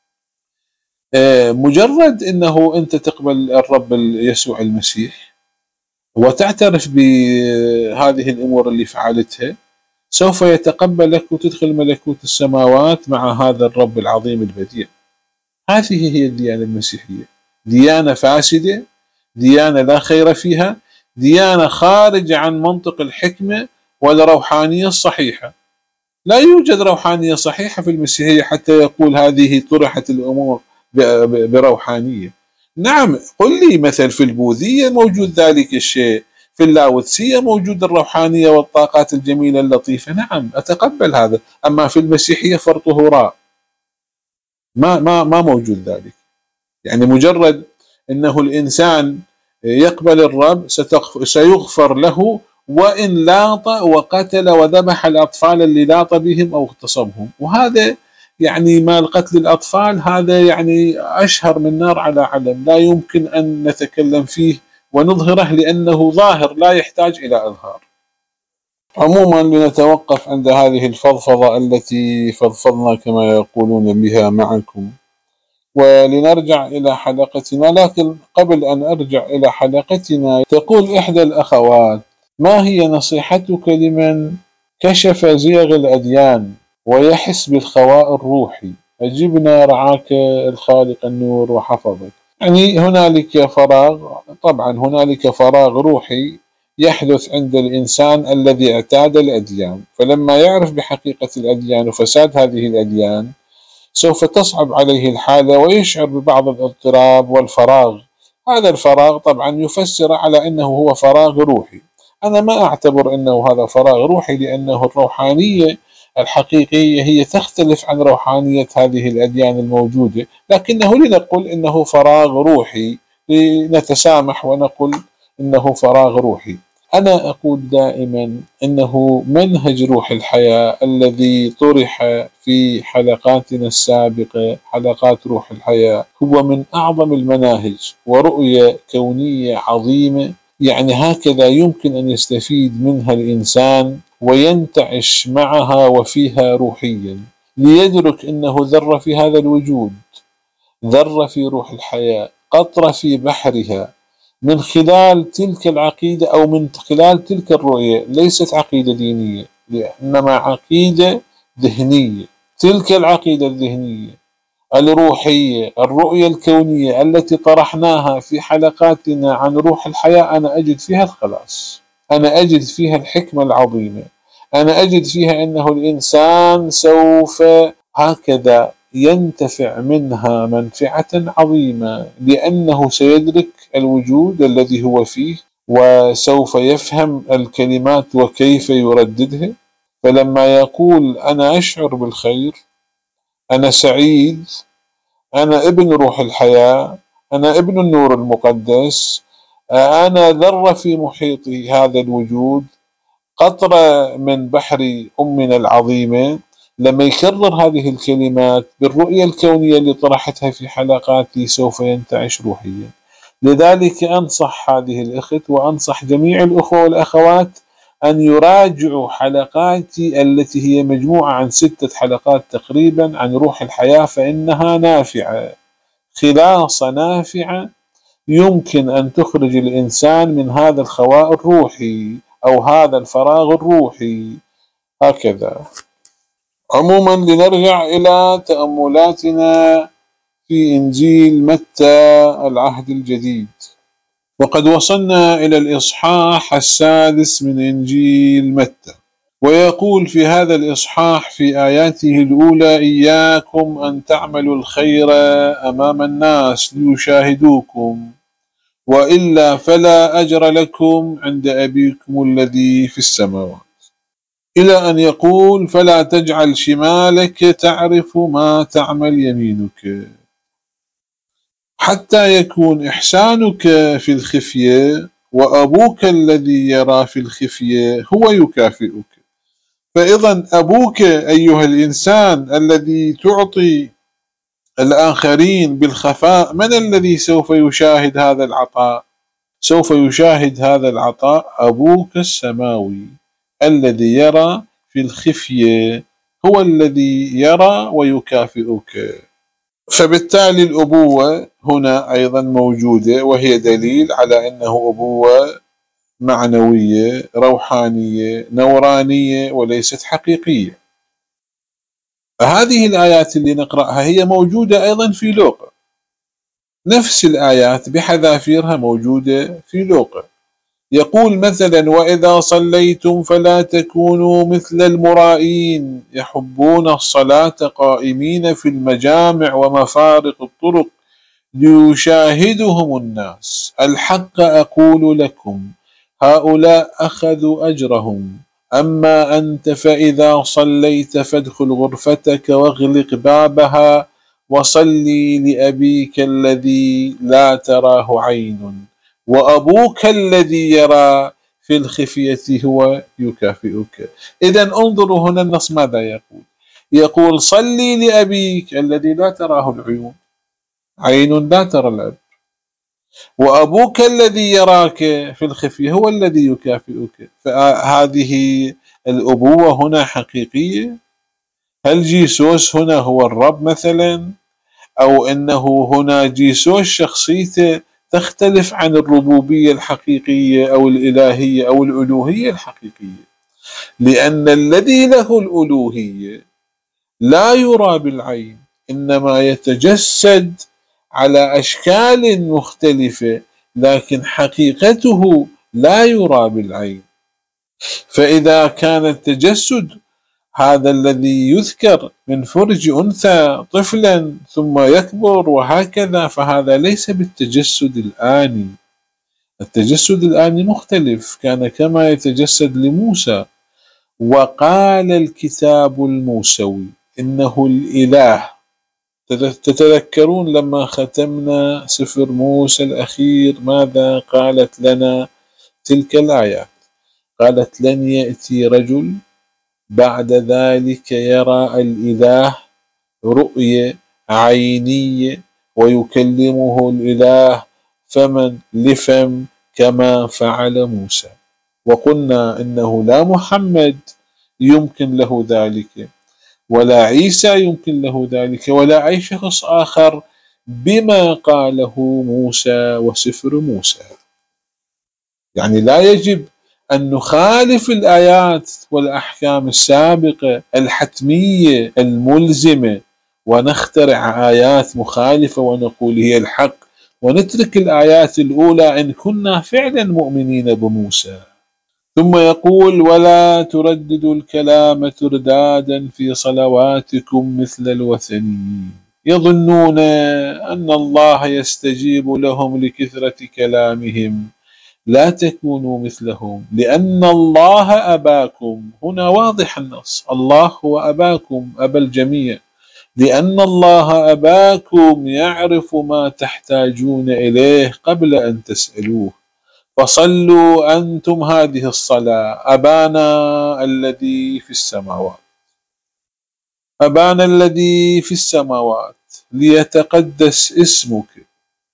مجرد أنه أنت تقبل الرب يسوع المسيح وتعترف بهذه الأمور اللي فعلتها، سوف يتقبلك وتدخل ملكوت السماوات مع هذا الرب العظيم البديع. هذه هي الديانة المسيحية، ديانة فاسدة، ديانة لا خير فيها، ديانة خارجة عن منطق الحكمة والروحانية الصحيحة. لا يوجد روحانية صحيحة في المسيحية حتى يقول هذه طرحت الأمور بروحانية. نعم، قل لي مثل في البوذية موجود ذلك الشيء، في اللاوتسية موجود الروحانية والطاقات الجميلة اللطيفة، نعم أتقبل هذا. أما في المسيحية فرطه راء، ما ما ما موجود ذلك. يعني مجرد انه الانسان يقبل الرب سيغفر له وان لاط وقتل وذبح الاطفال اللي لاط بهم او اغتصبهم. وهذا يعني مال قتل الاطفال هذا يعني اشهر من نار على علم، لا يمكن ان نتكلم فيه ونظهره لانه ظاهر لا يحتاج الى اظهار. عموما لنتوقف عند هذه الفضفضة التي فضفضنا كما يقولون بها معكم، ولنرجع إلى حلقتنا. لكن قبل أن أرجع إلى حلقتنا، تقول إحدى الأخوات: ما هي نصيحتك لمن كشف زيغ الأديان ويحس بالخواء الروحي؟ أجبنا رعاك الخالق النور وحفظك. يعني هنالك فراغ، طبعا هنالك فراغ روحي يحدث عند الإنسان الذي اعتاد الأديان، فلما يعرف بحقيقة الأديان وفساد هذه الأديان سوف تصعب عليه الحالة ويشعر ببعض الاضطراب والفراغ. هذا الفراغ طبعا يفسر على أنه هو فراغ روحي. أنا ما أعتبر أنه هذا فراغ روحي، لأنه الروحانية الحقيقية هي تختلف عن روحانية هذه الأديان الموجودة، لكنه لنقل أنه فراغ روحي، لنتسامح ونقول أنه فراغ روحي. أنا أقول دائما أنه منهج روح الحياة الذي طرح في حلقاتنا السابقة، حلقات روح الحياة، هو من أعظم المناهج ورؤية كونية عظيمة، يعني هكذا يمكن أن يستفيد منها الإنسان وينتعش معها وفيها روحيا، ليدرك أنه ذرة في هذا الوجود، ذرة في روح الحياة، قطرة في بحرها، من خلال تلك العقيدة أو من خلال تلك الرؤية. ليست عقيدة دينية، إنما عقيدة ذهنية. تلك العقيدة الذهنية الروحية، الرؤية الكونية التي طرحناها في حلقاتنا عن روح الحياة، أنا أجد فيها الخلاص، أنا أجد فيها الحكمة العظيمة، أنا أجد فيها أنه الإنسان سوف هكذا ينتفع منها منفعة عظيمة، لأنه سيدرك الوجود الذي هو فيه، وسوف يفهم الكلمات وكيف يرددها. فلما يقول أنا أشعر بالخير، أنا سعيد، أنا ابن روح الحياة، أنا ابن النور المقدس، أنا ذرة في محيط هذا الوجود، قطرة من بحر أمنا العظيمة، لما يكرر هذه الكلمات بالرؤية الكونية اللي طرحتها في حلقاتي سوف ينتعش روحيا. لذلك أنصح هذه الأخت وأنصح جميع الأخوة والأخوات أن يراجعوا حلقاتي التي هي مجموعة عن ستة حلقات تقريبا عن روح الحياة، فإنها نافعة، خلاصة نافعة يمكن أن تخرج الإنسان من هذا الخواء الروحي أو هذا الفراغ الروحي. هكذا. عموما لنرجع إلى تأملاتنا في إنجيل متى العهد الجديد، وقد وصلنا إلى الإصحاح السادس من إنجيل متى، ويقول في هذا الإصحاح في آياته الأولى: إياكم أن تعملوا الخير أمام الناس ليشاهدوكم، وإلا فلا أجر لكم عند أبيكم الذي في السماوات، إلى أن يقول: فلا تجعل شمالك تعرف ما تعمل يمينك، حتى يكون إحسانك في الخفية، وأبوك الذي يرى في الخفية هو يكافئك. فإذا أبوك أيها الإنسان الذي تعطي الآخرين بالخفاء، من الذي سوف يشاهد هذا العطاء؟ سوف يشاهد هذا العطاء أبوك السماوي الذي يرى في الخفية، هو الذي يرى ويكافئك. فبالتالي الأبوة هنا أيضا موجودة، وهي دليل على أنه أبوة معنوية روحانية نورانية وليست حقيقية. هذه الآيات اللي نقرأها هي موجودة أيضا في لوقا، نفس الآيات بحذافيرها موجودة في لوقا. يقول مثلا: وإذا صليتم فلا تكونوا مثل المرائين يحبون الصلاة قائمين في المجامع ومفارق الطرق ليشاهدهم الناس، الحق أقول لكم هؤلاء أخذوا أجرهم، أما أنت فإذا صليت فادخل غرفتك واغلق بابها وصلي لأبيك الذي لا تراه عين، وأبوك الذي يرى في الخفية هو يكافئك. إذا انظروا هنا النص ماذا يقول؟ يقول: صلي لأبيك الذي لا تراه العيون، عين لا ترى الأب، وأبوك الذي يراك في الخفية هو الذي يكافئك. فهذه الأبوة هنا حقيقية؟ هل جيسوس هنا هو الرب مثلا؟ أو أنه هنا جيسوس شخصيته تختلف عن الربوبية الحقيقية أو الإلهية أو الألوهية الحقيقية؟ لأن الذي له الألوهية لا يرى بالعين، إنما يتجسد على أشكال مختلفة، لكن حقيقته لا يرى بالعين. فإذا كان التجسد هذا الذي يذكر من فرج أنثى طفلا ثم يكبر وهكذا، فهذا ليس بالتجسد الآني. التجسد الآني مختلف، كان كما يتجسد لموسى. وقال الكتاب الموسوي إنه الإله. تتذكرون لما ختمنا سفر موسى الأخير ماذا قالت لنا تلك الآيات؟ قالت لن يأتي رجل بعد ذلك يرى الإله رؤية عينية ويكلمه الإله فمن لفم كما فعل موسى. وقلنا إنه لا محمد يمكن له ذلك، ولا عيسى يمكن له ذلك، ولا أي شخص آخر بما قاله موسى وسفر موسى. يعني لا يجب أن نخالف الآيات والأحكام السابقة الحتمية الملزمة ونخترع آيات مخالفة ونقول هي الحق، ونترك الآيات الأولى إن كنا فعلا مؤمنين بموسى. ثم يقول: ولا ترددوا الكلام تردادا في صلواتكم مثل الوثنيين، يظنون أن الله يستجيب لهم لكثرة كلامهم. لا تكونوا مثلهم لأن الله أباكم. هنا واضح النص، الله هو أباكم، أبا الجميع، لأن الله أباكم يعرف ما تحتاجون إليه قبل أن تسألوه، فصلوا أنتم هذه الصلاة: أبانا الذي في السماوات. أبانا الذي في السماوات، ليتقدس اسمك،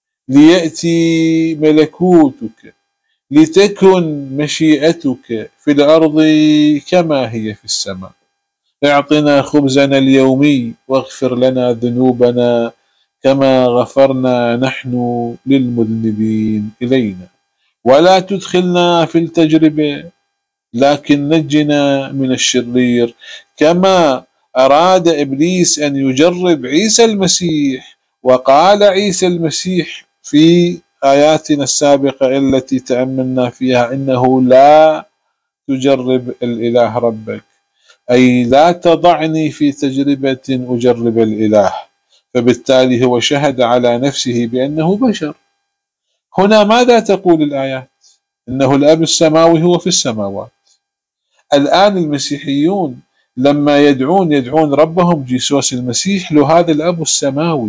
ليأتي ملكوتك، لتكن مشيئتك في الأرض كما هي في السماء. اعطنا خبزنا اليومي، واغفر لنا ذنوبنا كما غفرنا نحن للمذنبين إلينا، ولا تدخلنا في التجربة لكن نجنا من الشرير. كما أراد إبليس أن يجرب عيسى المسيح، وقال عيسى المسيح في آياتنا السابقة التي تأملنا فيها إنه لا تجرب الإله ربك، أي لا تضعني في تجربة أجرب الإله. فبالتالي هو شهد على نفسه بأنه بشر. هنا ماذا تقول الآيات؟ إنه الأب السماوي هو في السماوات. الآن المسيحيون لما يدعون يدعون ربهم جيسوس المسيح له هذا الأب السماوي.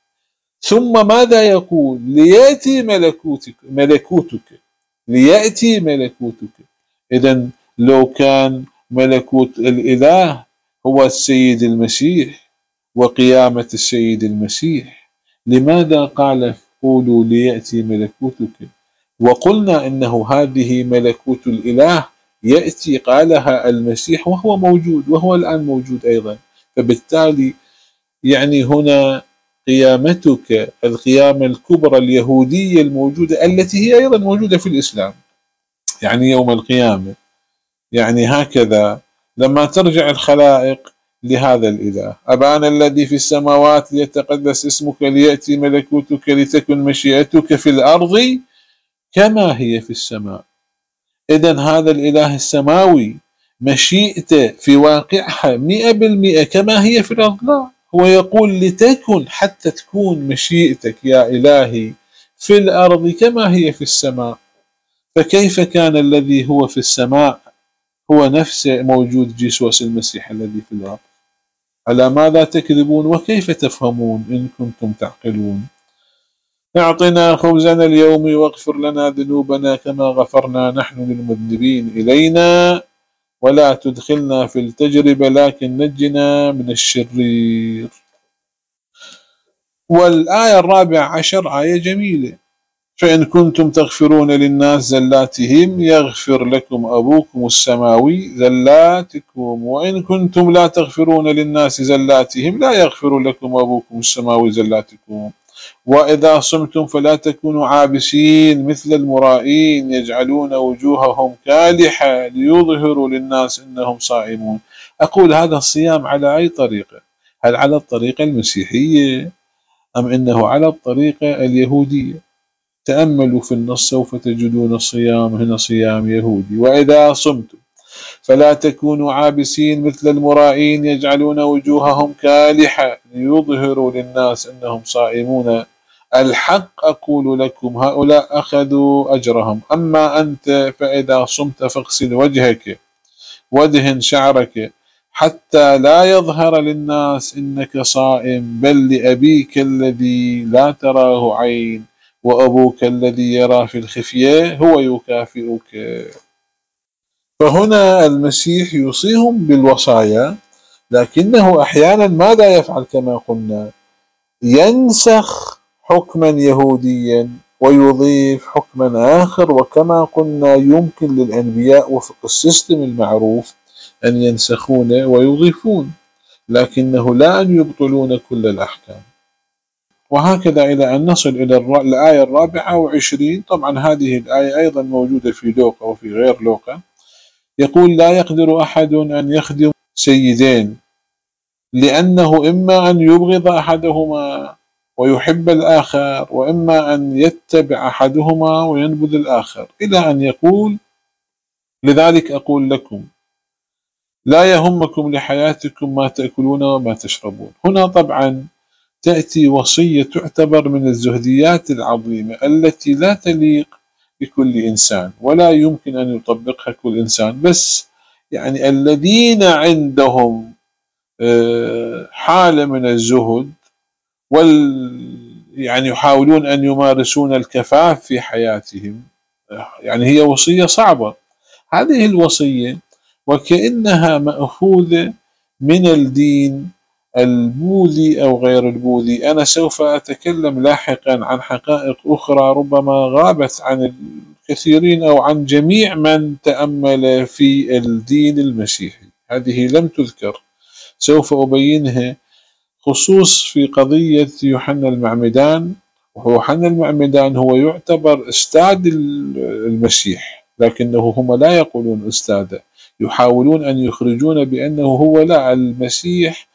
ثم ماذا يقول؟ ليأتي ملكوتك ملكوتك ليأتي ملكوتك. إذن لو كان ملكوت الإله هو السيد المسيح وقيامة السيد المسيح، لماذا قال قولوا ليأتي ملكوتك؟ وقلنا إنه هذه ملكوت الإله يأتي قالها المسيح وهو موجود، وهو الآن موجود أيضا. فبالتالي يعني هنا قيامتك، القيامة الكبرى اليهودية الموجودة التي هي أيضا موجودة في الإسلام، يعني يوم القيامة، يعني هكذا لما ترجع الخلائق لهذا الإله: أبانا الذي في السماوات ليتقدس اسمك، ليأتي ملكوتك، لتكن مشيئتك في الأرض كما هي في السماء. إذن هذا الإله السماوي مشيئته في واقعها مئة بالمئة كما هي في الأرض؟ لا، هو يقول لتكن، حتى تكون مشيئتك يا إلهي في الأرض كما هي في السماء. فكيف كان الذي هو في السماء هو نفسه موجود جيسوس المسيح الذي في الأرض؟ على ماذا تكذبون وكيف تفهمون إن كنتم تعقلون؟ اعطنا خبزنا اليوم واغفر لنا ذنوبنا كما غفرنا نحن للمذنبين إلينا، ولا تدخلنا في التجربة لكن نجنا من الشرير. والآية الرابعة عشر آية جميلة: فإن كنتم تغفرون للناس زلاتهم يغفر لكم أبوكم السماوي زلاتكم، وإن كنتم لا تغفرون للناس زلاتهم لا يغفر لكم أبوكم السماوي زلاتكم. وإذا صمتم فلا تكونوا عابسين مثل المرائين يجعلون وجوههم كالحة ليظهروا للناس إنهم صائمون. أقول هذا الصيام على أي طريقة؟ هل على الطريقة المسيحية أم إنه على الطريقة اليهودية؟ تأملوا في النص سوف تجدون الصيام هنا صيام يهودي. وإذا صمتم فلا تكونوا عابسين مثل المرائين يجعلون وجوههم كالحة ليظهروا للناس إنهم صائمون. الحق أقول لكم هؤلاء أخذوا أجرهم، أما أنت فإذا صمت فاغسل وجهك وادهن شعرك حتى لا يظهر للناس إنك صائم، بل لأبيك الذي لا تراه عين، وأبوك الذي يرى في الخفية هو يكافئك. فهنا المسيح يوصيهم بالوصايا، لكنه أحيانا ماذا يفعل؟ كما قلنا ينسخ حكما يهوديا ويضيف حكما آخر، وكما قلنا يمكن للأنبياء وفق السيستم المعروف أن ينسخون ويضيفون، لكنه لا أن يبطلون كل الأحكام. وهكذا إلى أن نصل إلى الآية الرابعة وعشرين. طبعا هذه الآية أيضا موجودة في لوقا وفي غير لوقا. يقول: لا يقدر أحد أن يخدم سيدين، لأنه إما أن يبغض أحدهما ويحب الآخر، وإما أن يتبع أحدهما وينبذ الآخر، إلى أن يقول: لذلك أقول لكم لا يهمكم لحياتكم ما تأكلون وما تشربون. هنا طبعا تأتي وصية تعتبر من الزهديات العظيمة التي لا تليق بكل إنسان، ولا يمكن أن يطبقها كل إنسان، بس يعني الذين عندهم حالة من الزهد وال يعني يحاولون أن يمارسون الكفاف في حياتهم، يعني هي وصية صعبة. هذه الوصية وكأنها مأخوذة من الدين البوذي أو غير البوذي. أنا سوف أتكلم لاحقا عن حقائق أخرى ربما غابت عن الكثيرين أو عن جميع من تأمل في الدين المسيحي، هذه لم تذكر، سوف أبينها، خصوص في قضية يوحنا المعمدان. ويوحنا المعمدان هو يعتبر أستاذ المسيح، لكنه هم لا يقولون أستاذه، يحاولون أن يخرجون بأنه هو لا، المسيح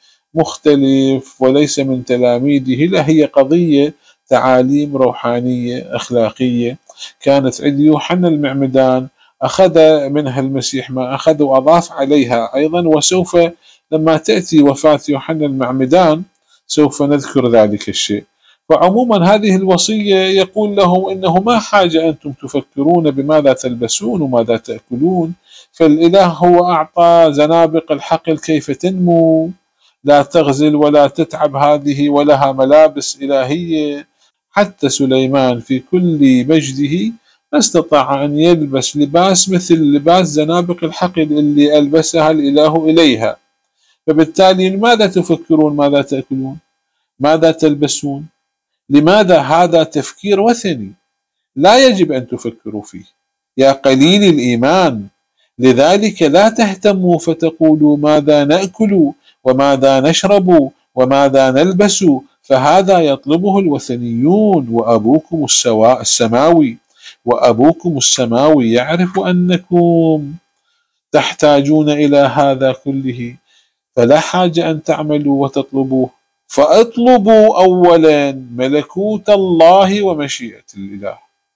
مختلف وليس من تلاميذه. لا، هي قضية تعاليم روحانية أخلاقية كانت عند يوحنا المعمدان، أخذ منها المسيح ما أخذ وأضاف عليها أيضا، وسوف لما تأتي وفاة يوحنا المعمدان سوف نذكر ذلك الشيء. فعموما هذه الوصية يقول لهم إنه ما حاجة أنتم تفكرون بماذا تلبسون وماذا تأكلون، فالإله هو أعطى زنابق الحقل كيف تنمو، لا تغزل ولا تتعب هذه، ولها ملابس إلهية. حتى سليمان في كل مجده ما استطاع أن يلبس لباس مثل لباس زنابق الحقل اللي ألبسها الإله إليها. فبالتالي ماذا تفكرون؟ ماذا تأكلون؟ ماذا تلبسون؟ لماذا؟ هذا تفكير وثني لا يجب أن تفكروا فيه يا قليل الإيمان. لذلك لا تهتموا فتقولوا ماذا نأكل وماذا نشرب وماذا نلبس، فهذا يطلبه الوثنيون، وأبوكم السماوي وأبوكم السماوي يعرف أنكم تحتاجون إلى هذا كله، فلا حاجة أن تعملوا وتطلبوه. فاطلبوا أولا ملكوت الله ومشيئة الإله.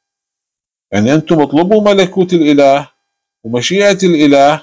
يعني أنتم اطلبوا ملكوت الإله ومشيئة الإله،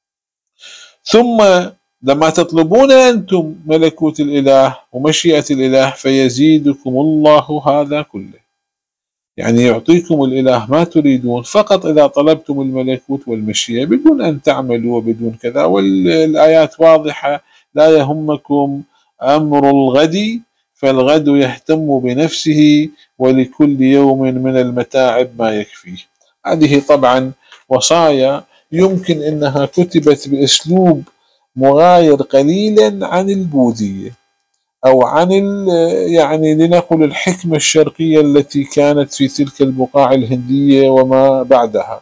ثم لما تطلبون أنتم ملكوت الإله ومشيئة الإله فيزيدكم الله هذا كله. يعني يعطيكم الإله ما تريدون فقط إذا طلبتم الملكوت والمشيئة بدون أن تعملوا وبدون كذا. والآيات واضحة: لا يهمكم أمر الغد فالغد يهتم بنفسه ولكل يوم من المتاعب ما يكفيه. هذه طبعا وصايا يمكن أنها كتبت بأسلوب مغاير قليلا عن البوذية أو عن يعني لنقل الحكمة الشرقية التي كانت في تلك البقاع الهندية وما بعدها.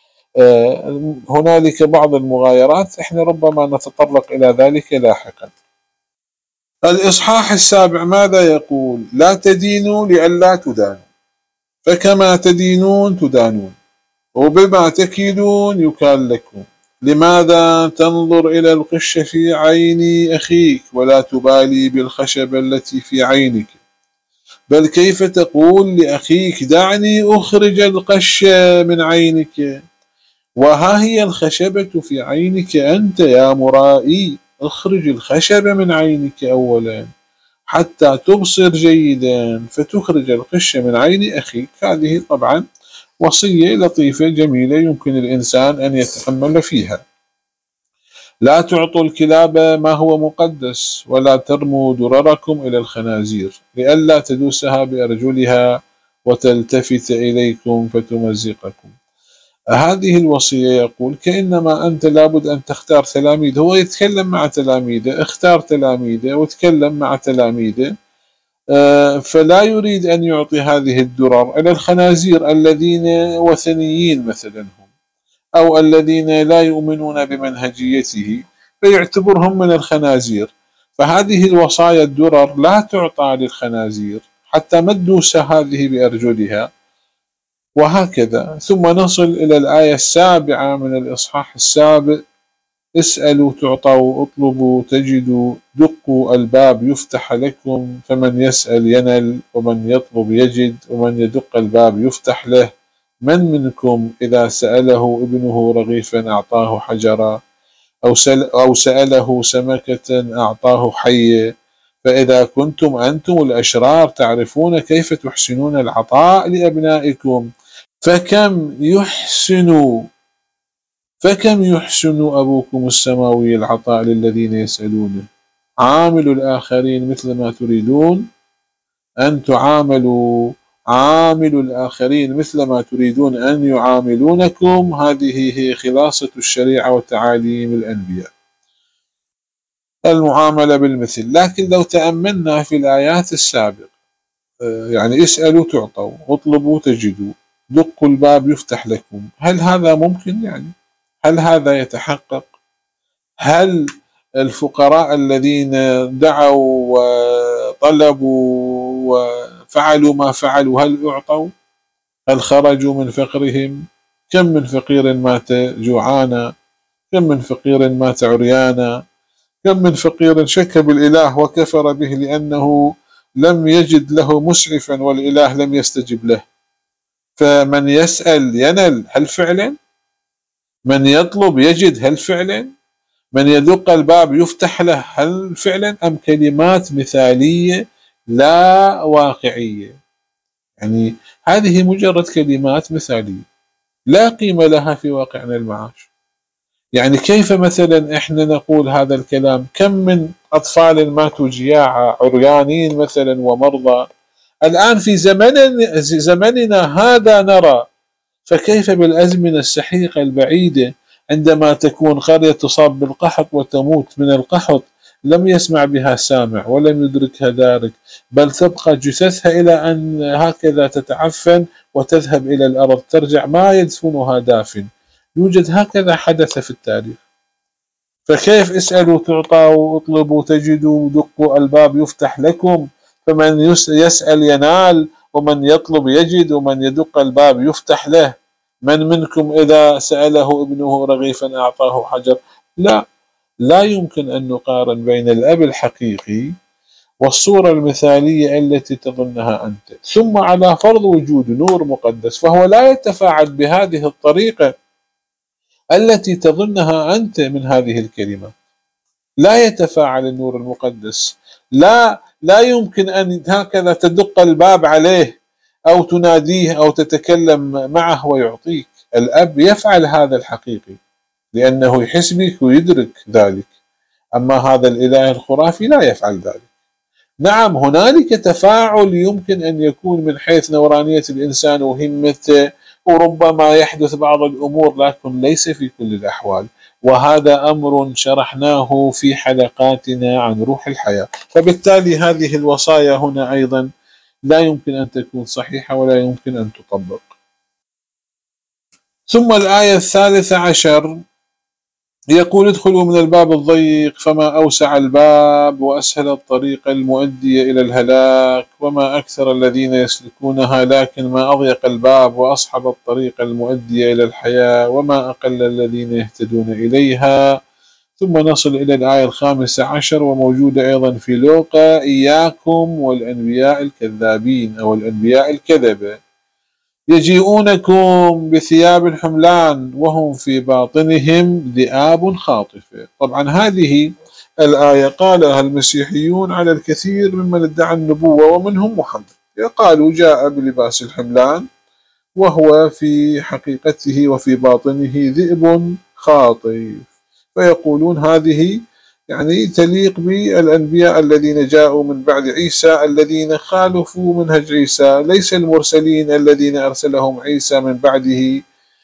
هنالك بعض المغايرات، احنا ربما نتطرق إلى ذلك لاحقا. الإصحاح السابع ماذا يقول؟ لا تدينوا لئلا تدانوا، فكما تدينون تدانون، وبما تكيدون يكال لكم. لماذا تنظر إلى القش في عين أخيك ولا تبالي بالخشبة التي في عينك؟ بل كيف تقول لأخيك دعني أخرج القش من عينك، وها هي الخشبة في عينك أنت يا مرائي. اخرج الخشبة من عينك أولا حتى تبصر جيدا فتخرج القش من عين أخيك. هذه طبعا وصية لطيفة جميلة يمكن الإنسان أن يتأمل فيها. لا تعطوا الكلاب ما هو مقدس، ولا ترموا درركم إلى الخنازير لئلا تدوسها بأرجلها وتلتفت إليكم فتمزقكم. هذه الوصية يقول كإنما أنت لابد أن تختار تلاميذ، هو يتكلم مع تلاميذه، اختار تلاميذه وتكلم مع تلاميذه، فلا يريد أن يعطي هذه الدرر إلى الخنازير الذين وثنيين مثلا هم، أو الذين لا يؤمنون بمنهجيته فيعتبرهم من الخنازير. فهذه الوصايا الدرر لا تعطى للخنازير حتى ما تدوس هذه بأرجلها، وهكذا. ثم نصل إلى الآية السابعة من الإصحاح السابع: اسألوا تعطوا، اطلبوا تجدوا، دقوا الباب يفتح لكم، فمن يسأل ينل، ومن يطلب يجد، ومن يدق الباب يفتح له. من منكم إذا سأله ابنه رغيفا أعطاه حجرا، أو, أو سأله سمكة أعطاه حية؟ فإذا كنتم أنتم الأشرار تعرفون كيف تحسنون العطاء لأبنائكم، فكم يحسن فكم يحسن أبوكم السماوي العطاء للذين يسألونه. عاملوا الآخرين مثل ما تريدون أن تعاملوا عاملوا الآخرين مثل ما تريدون أن يعاملونكم. هذه هي خلاصة الشريعة وتعاليم الأنبياء، المعاملة بالمثل. لكن لو تأملنا في الآيات السابقة، يعني اسألوا تعطوا، اطلبوا تجدوا، دقوا الباب يفتح لكم، هل هذا ممكن؟ يعني هل هذا يتحقق؟ هل الفقراء الذين دعوا وطلبوا وفعلوا ما فعلوا هل أعطوا؟ هل خرجوا من فقرهم؟ كم من فقير مات جوعانا، كم من فقير مات عريانا، كم من فقير شك بالإله وكفر به لأنه لم يجد له مسعفا والإله لم يستجب له. فمن يسأل ينل، هل فعلا؟ من يطلب يجد، هل فعلا؟ من يدق الباب يفتح له، هل فعلا؟ أم كلمات مثالية لا واقعية؟ يعني هذه مجرد كلمات مثالية لا قيمة لها في واقعنا المعاش. يعني كيف مثلا احنا نقول هذا الكلام؟ كم من أطفال ماتوا جياعة، عريانين مثلا ومرضى، الآن في زمننا, زمننا هذا نرى، فكيف بالأزمنة السحيقة البعيدة عندما تكون قرية تصاب بالقحط وتموت من القحط، لم يسمع بها سامع ولم يدركها دارك، بل تبقى جثثها إلى أن هكذا تتعفن وتذهب إلى الأرض، ترجع ما يدفنها دافن. يوجد هكذا حدث في التاريخ. فكيف اسألوا تعطوا، اطلبوا تجدوا، دقوا الباب يفتح لكم، فمن يسأل ينال، ومن يطلب يجد، ومن يدق الباب يفتح له. من منكم إذا سأله ابنه رغيفا أعطاه حجر؟ لا لا يمكن أن نقارن بين الأب الحقيقي والصورة المثالية التي تظنها أنت. ثم على فرض وجود نور مقدس، فهو لا يتفاعل بهذه الطريقة التي تظنها أنت من هذه الكلمة. لا يتفاعل النور المقدس، لا لا يمكن أن هكذا تدق الباب عليه أو تناديه أو تتكلم معه ويعطيك. الأب يفعل هذا الحقيقي لأنه يحس بك ويدرك ذلك، أما هذا الإله الخرافي لا يفعل ذلك. نعم هنالك تفاعل يمكن أن يكون من حيث نورانية الإنسان وهمته، وربما يحدث بعض الأمور، لكن ليس في كل الأحوال، وهذا أمر شرحناه في حلقاتنا عن روح الحياة. فبالتالي هذه الوصايا هنا أيضا لا يمكن أن تكون صحيحة ولا يمكن أن تطبق. ثم الآية الثالثة عشر يقول: ادخلوا من الباب الضيق، فما أوسع الباب وأسهل الطريق المؤدية إلى الهلاك، وما أكثر الذين يسلكونها، لكن ما أضيق الباب وأصعب الطريق المؤدية إلى الحياة، وما أقل الذين يهتدون إليها. ثم نصل إلى الآية الخامسة عشر، وموجودة أيضا في لوقا: إياكم والأنبياء الكذابين أو الأنبياء الكذبة، يجيئونكم بثياب الحملان وهم في باطنهم ذئاب خاطفة. طبعا هذه الآية قالها المسيحيون على الكثير ممن ادعى النبوة ومنهم محمد. قالوا جاء بلباس الحملان وهو في حقيقته وفي باطنه ذئب خاطف، فيقولون هذه يعني تليق بالأنبياء الذين جاءوا من بعد عيسى الذين خالفوا منهج عيسى، ليس المرسلين الذين أرسلهم عيسى من بعده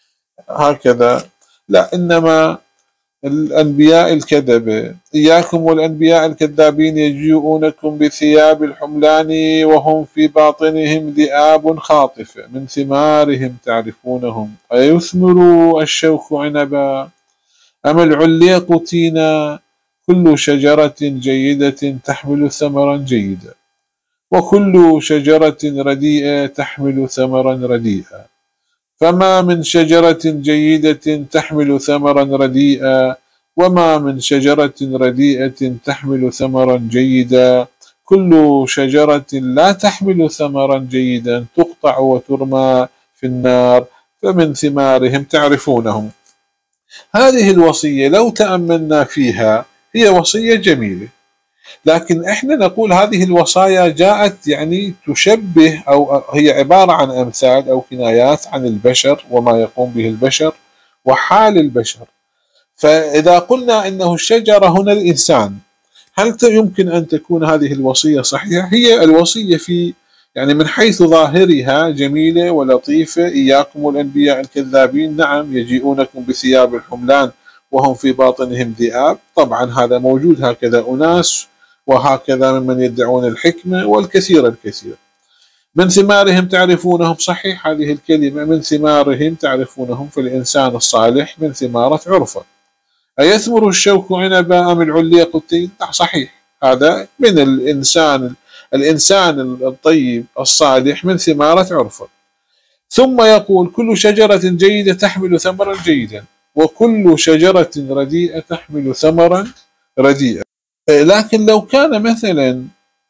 هكذا، لا، إنما الأنبياء الكذبة إياكم والأنبياء الكذابين يجيئونكم بثياب الحملان وهم في باطنهم ذئاب خاطفة من ثمارهم تعرفونهم أيثمر الشوك عنبا أم العليق تينا كل شجرة جيدة تحمل ثمرا جيدا وكل شجرة رديئة تحمل ثمرا رديئا فما من شجرة جيدة تحمل ثمرا رديئا وما من شجرة رديئة تحمل ثمرا جيدا كل شجرة لا تحمل ثمرا جيدا تقطع وترمى في النار فمن ثمارهم تعرفونهم. هذه الوصية لو تأملنا فيها هي وصية جميلة، لكن احنا نقول هذه الوصايا جاءت يعني تشبه أو هي عبارة عن أمثال أو كنايات عن البشر وما يقوم به البشر وحال البشر. فإذا قلنا إنه الشجرة هنا الإنسان، هل يمكن أن تكون هذه الوصية صحيحة؟ هي الوصية في يعني من حيث ظاهرها جميلة ولطيفة، إياكم والأنبياء الكذابين، نعم يجيئونكم بثياب الحملان وهم في باطنهم ذئاب، طبعا هذا موجود هكذا أناس وهكذا ممن يدعون الحكمة والكثير الكثير. من ثمارهم تعرفونهم، صحيح هذه الكلمة من ثمارهم تعرفونهم في الإنسان الصالح من ثمارة عرفة. أيثمر الشوك عنبا أم العليق التين، صحيح هذا من الإنسان الإنسان الطيب الصالح من ثمارة عرفة. ثم يقول كل شجرة جيدة تحمل ثمرا جيدا وكل شجرة رديئة تحمل ثمرا رديئا. لكن لو كان مثلا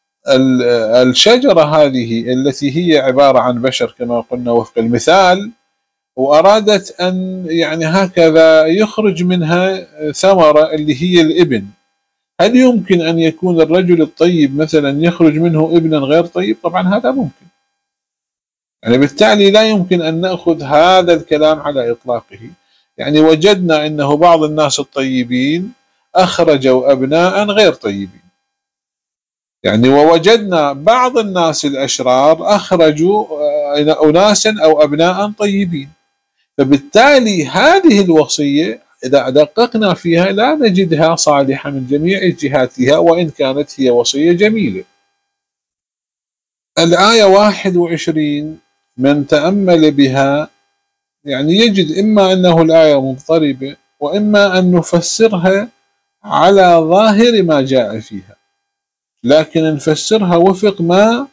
الشجرة هذه التي هي عبارة عن بشر كما قلنا وفق المثال، وأرادت أن يعني هكذا يخرج منها ثمرة اللي هي الابن، هل يمكن أن يكون الرجل الطيب مثلا يخرج منه ابنا غير طيب؟ طبعا هذا ممكن. يعني بالتالي لا يمكن أن نأخذ هذا الكلام على إطلاقه. يعني وجدنا أنه بعض الناس الطيبين أخرجوا أبناء غير طيبين، يعني ووجدنا بعض الناس الأشرار أخرجوا أناسا أو أبناء طيبين. فبالتالي هذه الوصية إذا دققنا فيها لا نجدها صالحة من جميع جهاتها وإن كانت هي وصية جميلة. الآية واحد وعشرين من تأمل بها يعني يجد إما أنه الآية مضطربة وإما أن نفسرها على ظاهر ما جاء فيها، لكن نفسرها وفق ما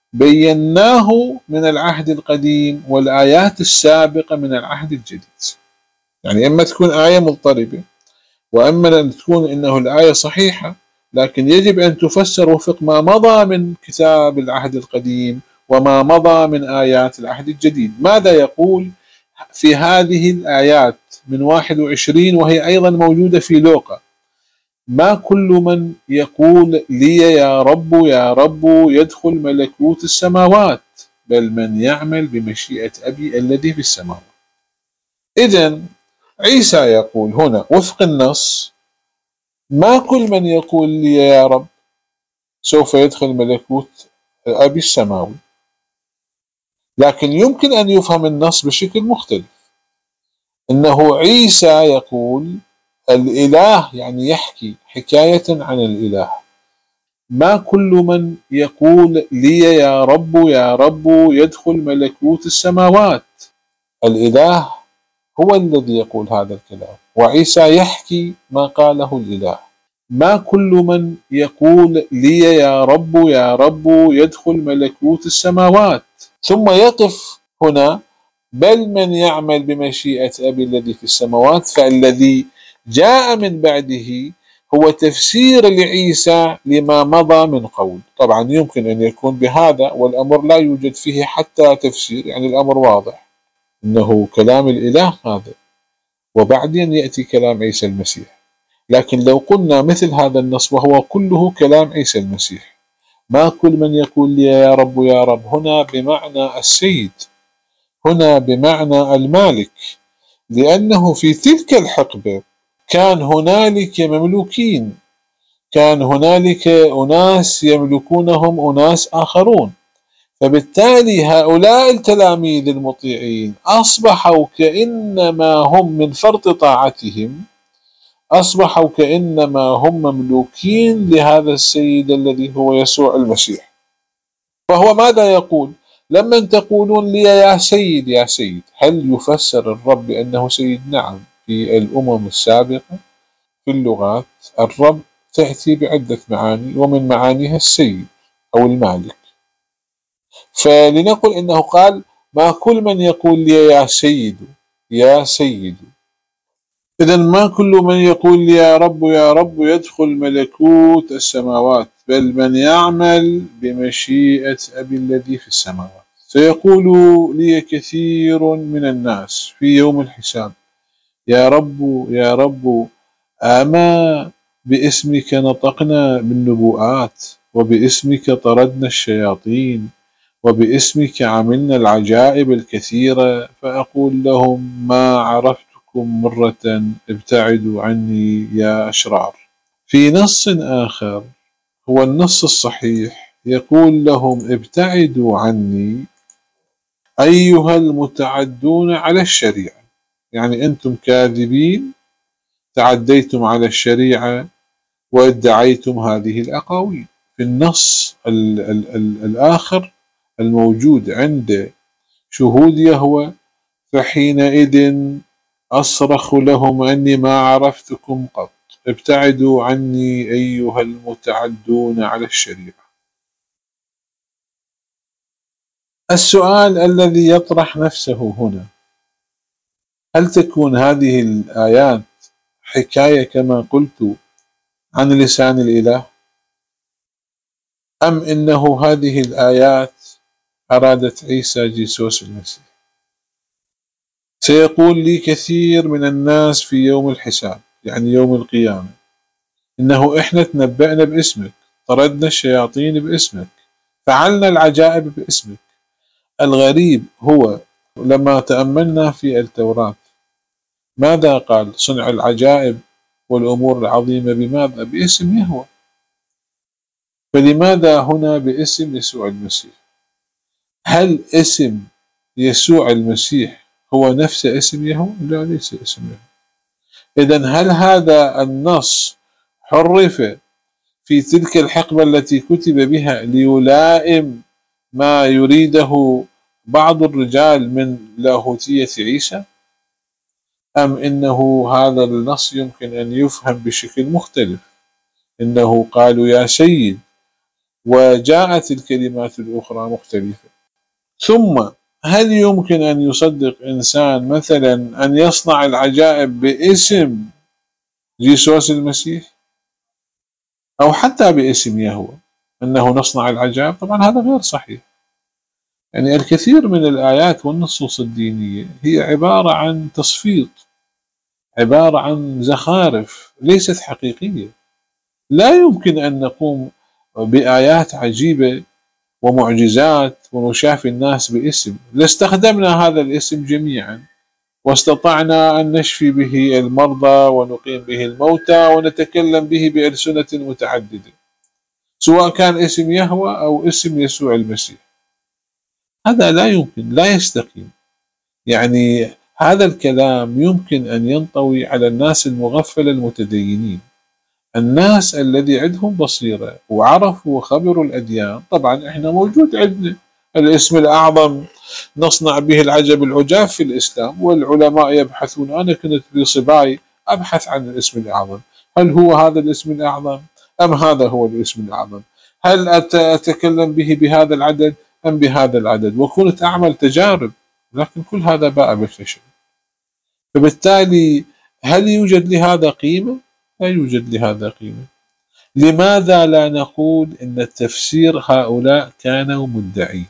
بيناه من العهد القديم والآيات السابقة من العهد الجديد. يعني إما تكون آية مضطربة وإما أن تكون إنه الآية صحيحة، لكن يجب أن تفسر وفق ما مضى من كتاب العهد القديم وما مضى من آيات العهد الجديد. ماذا يقول في هذه الآيات من واحد وعشرين وهي أيضا موجودة في لوقا؟ ما كل من يقول لي يا رب يا رب يدخل ملكوت السماوات بل من يعمل بمشيئة أبي الذي في السماوات. إذن عيسى يقول هنا وفق النص ما كل من يقول لي يا رب سوف يدخل ملكوت أبي السماوي، لكن يمكن أن يفهم النص بشكل مختلف، إنه عيسى يقول الإله يعني يحكي حكاية عن الإله. ما كل من يقول لي يا رب يا رب يدخل ملكوت السماوات، الإله هو الذي يقول هذا الكلام وعيسى يحكي ما قاله الإله. ما كل من يقول لي يا رب يا رب يدخل ملكوت السماوات، ثم يقف هنا بل من يعمل بمشيئة أبي الذي في السماوات. فالذي جاء من بعده هو تفسير لعيسى لما مضى من قول. طبعا يمكن أن يكون بهذا والأمر لا يوجد فيه حتى تفسير، يعني الأمر واضح إنه كلام الإله هذا وبعدين يأتي كلام عيسى المسيح. لكن لو قلنا مثل هذا النص وهو كله كلام عيسى المسيح، ما كل من يقول لي يا رب يا رب هنا بمعنى السيد، هنا بمعنى المالك، لأنه في تلك الحقبة كان هنالك مملوكين، كان هنالك أناس يملكونهم أناس آخرون، فبالتالي هؤلاء التلاميذ المطيعين أصبحوا كأنما هم من فرط طاعتهم أصبحوا كأنما هم مملوكين لهذا السيد الذي هو يسوع المسيح. فهو ماذا يقول؟ لما تقولون لي يا سيد يا سيد، هل يفسر الرب بأنه سيد؟ نعم. في الأمم السابقة في اللغات الرب تأتي بعدة معاني، ومن معانيها السيد أو المالك. فلنقل إنه قال ما كل من يقول لي يا سيد يا سيد. إذن ما كل من يقول لي يا رب يا رب يدخل ملكوت السماوات، بل من يعمل بمشيئة أبي الذي في السماوات. سيقول لي كثير من الناس في يوم الحساب يا رب يا رب أما باسمك نطقنا بالنبوءات، وباسمك طردنا الشياطين، وباسمك عملنا العجائب الكثيرة؟ فأقول لهم ما عرفتكم مرة، ابتعدوا عني يا أشرار. في نص آخر هو النص الصحيح يقول لهم ابتعدوا عني أيها المتعدون على الشريعة، يعني أنتم كاذبين تعديتم على الشريعة وادعيتم هذه الأقاويل. في النص ال ال ال الآخر الموجود عند شهود يهوه فحينئذ أصرخ لهم أني ما عرفتكم قط، ابتعدوا عني أيها المتعدون على الشريعة. السؤال الذي يطرح نفسه هنا، هل تكون هذه الآيات حكاية كما قلت عن لسان الإله، أم إنه هذه الآيات أرادت عيسى جيسوس المسيح؟ سيقول لي كثير من الناس في يوم الحساب، يعني يوم القيامة، إنه إحنا تنبأنا باسمك، طردنا الشياطين باسمك، فعلنا العجائب باسمك. الغريب هو لما تأملنا في التوراة ماذا قال؟ صنع العجائب والأمور العظيمة بماذا؟ باسم يهوه. فلماذا هنا باسم يسوع المسيح؟ هل اسم يسوع المسيح هو نفس اسم يهوه؟ لا، ليس اسم يهوه. إذن هل هذا النص حرف في تلك الحقبة التي كتب بها ليلائم ما يريده بعض الرجال من لاهوتية عيسى، أم إنه هذا النص يمكن أن يفهم بشكل مختلف؟ إنه قالوا يا سيد وجاءت الكلمات الأخرى مختلفة. ثم هل يمكن أن يصدق إنسان مثلا أن يصنع العجائب باسم جيسوس المسيح، أو حتى باسم يهوه أنه نصنع العجائب؟ طبعا هذا غير صحيح. يعني الكثير من الآيات والنصوص الدينية هي عبارة عن تصفيط، عبارة عن زخارف ليست حقيقية. لا يمكن أن نقوم بآيات عجيبة ومعجزات ونشافي الناس باسم، لاستخدمنا هذا الاسم جميعا واستطعنا أن نشفي به المرضى ونقيم به الموتى ونتكلم به بألسنة متعددة، سواء كان اسم يهوه أو اسم يسوع المسيح. هذا لا يمكن، لا يستقيم. يعني هذا الكلام يمكن أن ينطوي على الناس المغفلة المتدينين، الناس الذي عندهم بصيرة وعرفوا وخبروا الأديان. طبعا احنا موجود عندنا الاسم الأعظم نصنع به العجب العجاب في الإسلام، والعلماء يبحثون. أنا كنت بصباي أبحث عن الاسم الأعظم، هل هو هذا الاسم الأعظم أم هذا هو الاسم الأعظم؟ هل أتكلم به بهذا العدد أم بهذا العدد؟ وكنت أعمل تجارب، لكن كل هذا باء بالفشل. فبالتالي هل يوجد لهذا قيمة؟ لا يوجد لهذا قيمة. لماذا لا نقول إن التفسير هؤلاء كانوا مدعين؟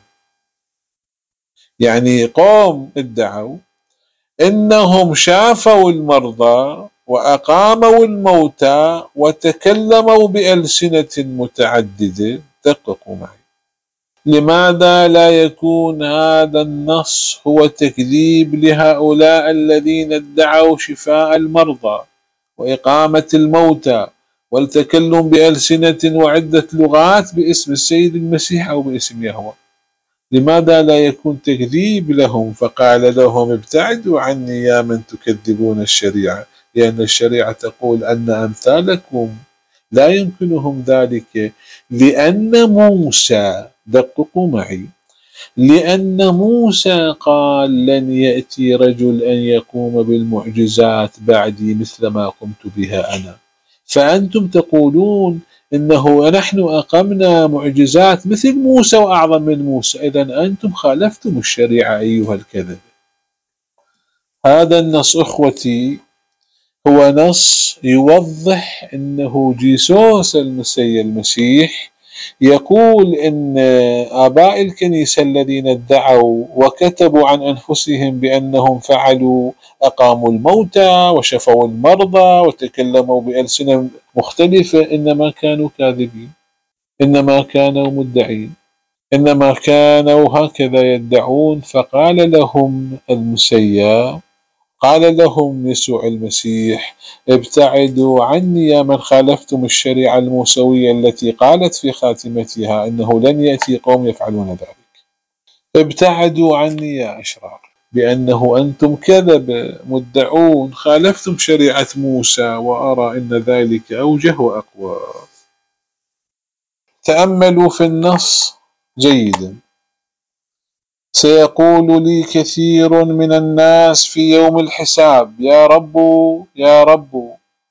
يعني قوم ادعوا إنهم شافوا المرضى وأقاموا الموتى وتكلموا بألسنة متعددة. دققوا معي، لماذا لا يكون هذا النص هو تكذيب لهؤلاء الذين ادعوا شفاء المرضى وإقامة الموتى والتكلم بألسنة وعدة لغات باسم السيد المسيح أو باسم يهوه؟ لماذا لا يكون تكذيب لهم؟ فقال لهم ابتعدوا عني يا من تكذبون الشريعة، لأن الشريعة تقول أن أمثالكم لا يمكنهم ذلك، لأن موسى، دققوا معي، لأن موسى قال لن يأتي رجل أن يقوم بالمعجزات بعدي مثل ما قمت بها أنا، فأنتم تقولون إنه نحن أقمنا معجزات مثل موسى وأعظم من موسى، إذن أنتم خالفتم الشريعة أيها الكذب. هذا النص أخوتي هو نص يوضح أنه جيسوس المسيح المسيح يقول إن آباء الكنيسة الذين ادعوا وكتبوا عن أنفسهم بأنهم فعلوا أقاموا الموتى وشفوا المرضى وتكلموا بألسنة مختلفة، إنما كانوا كاذبين، إنما كانوا مدعين، إنما كانوا هكذا يدعون. فقال لهم المسيح، قال لهم يسوع المسيح ابتعدوا عني يا من خالفتم الشريعة الموسوية التي قالت في خاتمتها إنه لن يأتي قوم يفعلون ذلك. ابتعدوا عني يا أشرار، بأنه أنتم كذب مدعون خالفتم شريعة موسى، وأرى أن ذلك أوجه وأقوى. تأملوا في النص جيدا. سيقول لي كثير من الناس في يوم الحساب يا رب يا رب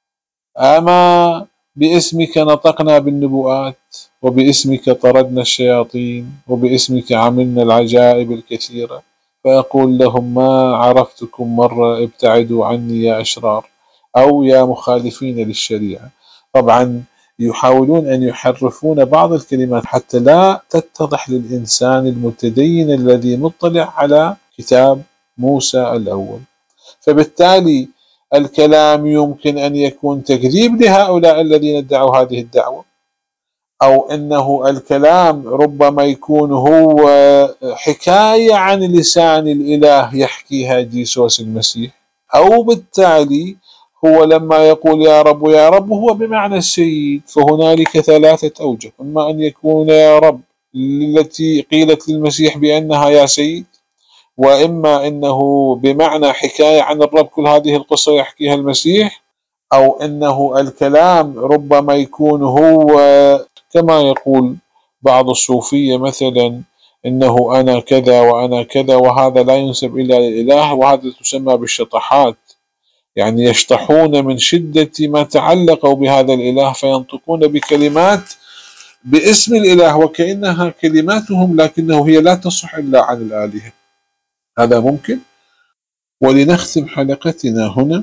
أما باسمك نطقنا بالنبوءات، وباسمك طردنا الشياطين، وباسمك عملنا العجائب الكثيرة؟ فأقول لهم ما عرفتكم مرة، ابتعدوا عني يا أشرار، أو يا مخالفين للشريعة. طبعا يحاولون أن يحرفون بعض الكلمات حتى لا تتضح للإنسان المتدين الذي مطلع على كتاب موسى الأول. فبالتالي الكلام يمكن أن يكون تكذيب لهؤلاء الذين ادعوا هذه الدعوة، أو أنه الكلام ربما يكون هو حكاية عن لسان الإله يحكيها جيسوس المسيح، أو بالتالي هو لما يقول يا رب يا رب هو بمعنى السيد. فهنالك ثلاثة أوجه، إما أن يكون يا رب التي قيلت للمسيح بأنها يا سيد، وإما أنه بمعنى حكاية عن الرب، كل هذه القصة يحكيها المسيح، أو أنه الكلام ربما يكون هو كما يقول بعض الصوفية مثلا إنه أنا كذا وأنا كذا، وهذا لا ينسب إلا للإله، وهذا تسمى بالشطحات، يعني يشطحون من شدة ما تعلقوا بهذا الإله فينطقون بكلمات باسم الإله وكأنها كلماتهم، لكنه هي لا تصح إلا عن الآلهة. هذا ممكن. ولنختم حلقتنا هنا،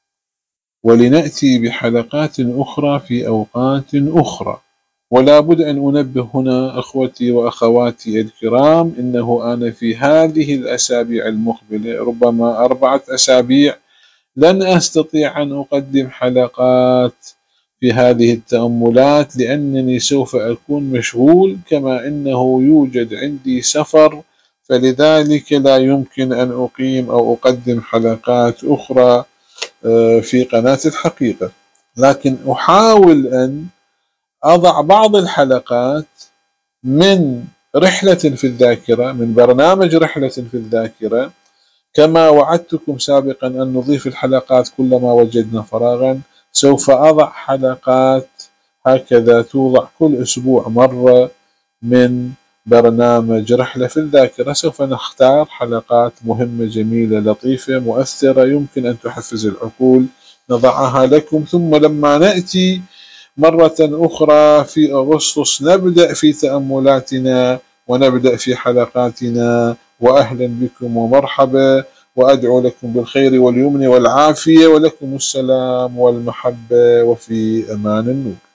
ولنأتي بحلقات أخرى في أوقات أخرى. ولا بد أن أنبه هنا أخوتي وأخواتي الكرام إنه أنا في هذه الأسابيع المقبلة، ربما أربعة أسابيع، لن أستطيع أن أقدم حلقات في هذه التأملات، لأنني سوف أكون مشغول، كما أنه يوجد عندي سفر، فلذلك لا يمكن أن أقيم أو أقدم حلقات أخرى في قناة الحقيقة. لكن أحاول أن أضع بعض الحلقات من رحلة في الذاكرة، من برنامج رحلة في الذاكرة، كما وعدتكم سابقا أن نضيف الحلقات كلما وجدنا فراغا. سوف أضع حلقات هكذا توضع كل أسبوع مرة من برنامج رحلة في الذاكرة. سوف نختار حلقات مهمة جميلة لطيفة مؤثرة يمكن أن تحفز العقول، نضعها لكم، ثم لما نأتي مرة أخرى في أغسطس نبدأ في تأملاتنا ونبدأ في حلقاتنا. وأهلا بكم ومرحبا، وأدعو لكم بالخير واليمن والعافية، ولكم السلام والمحبة، وفي أمان النور.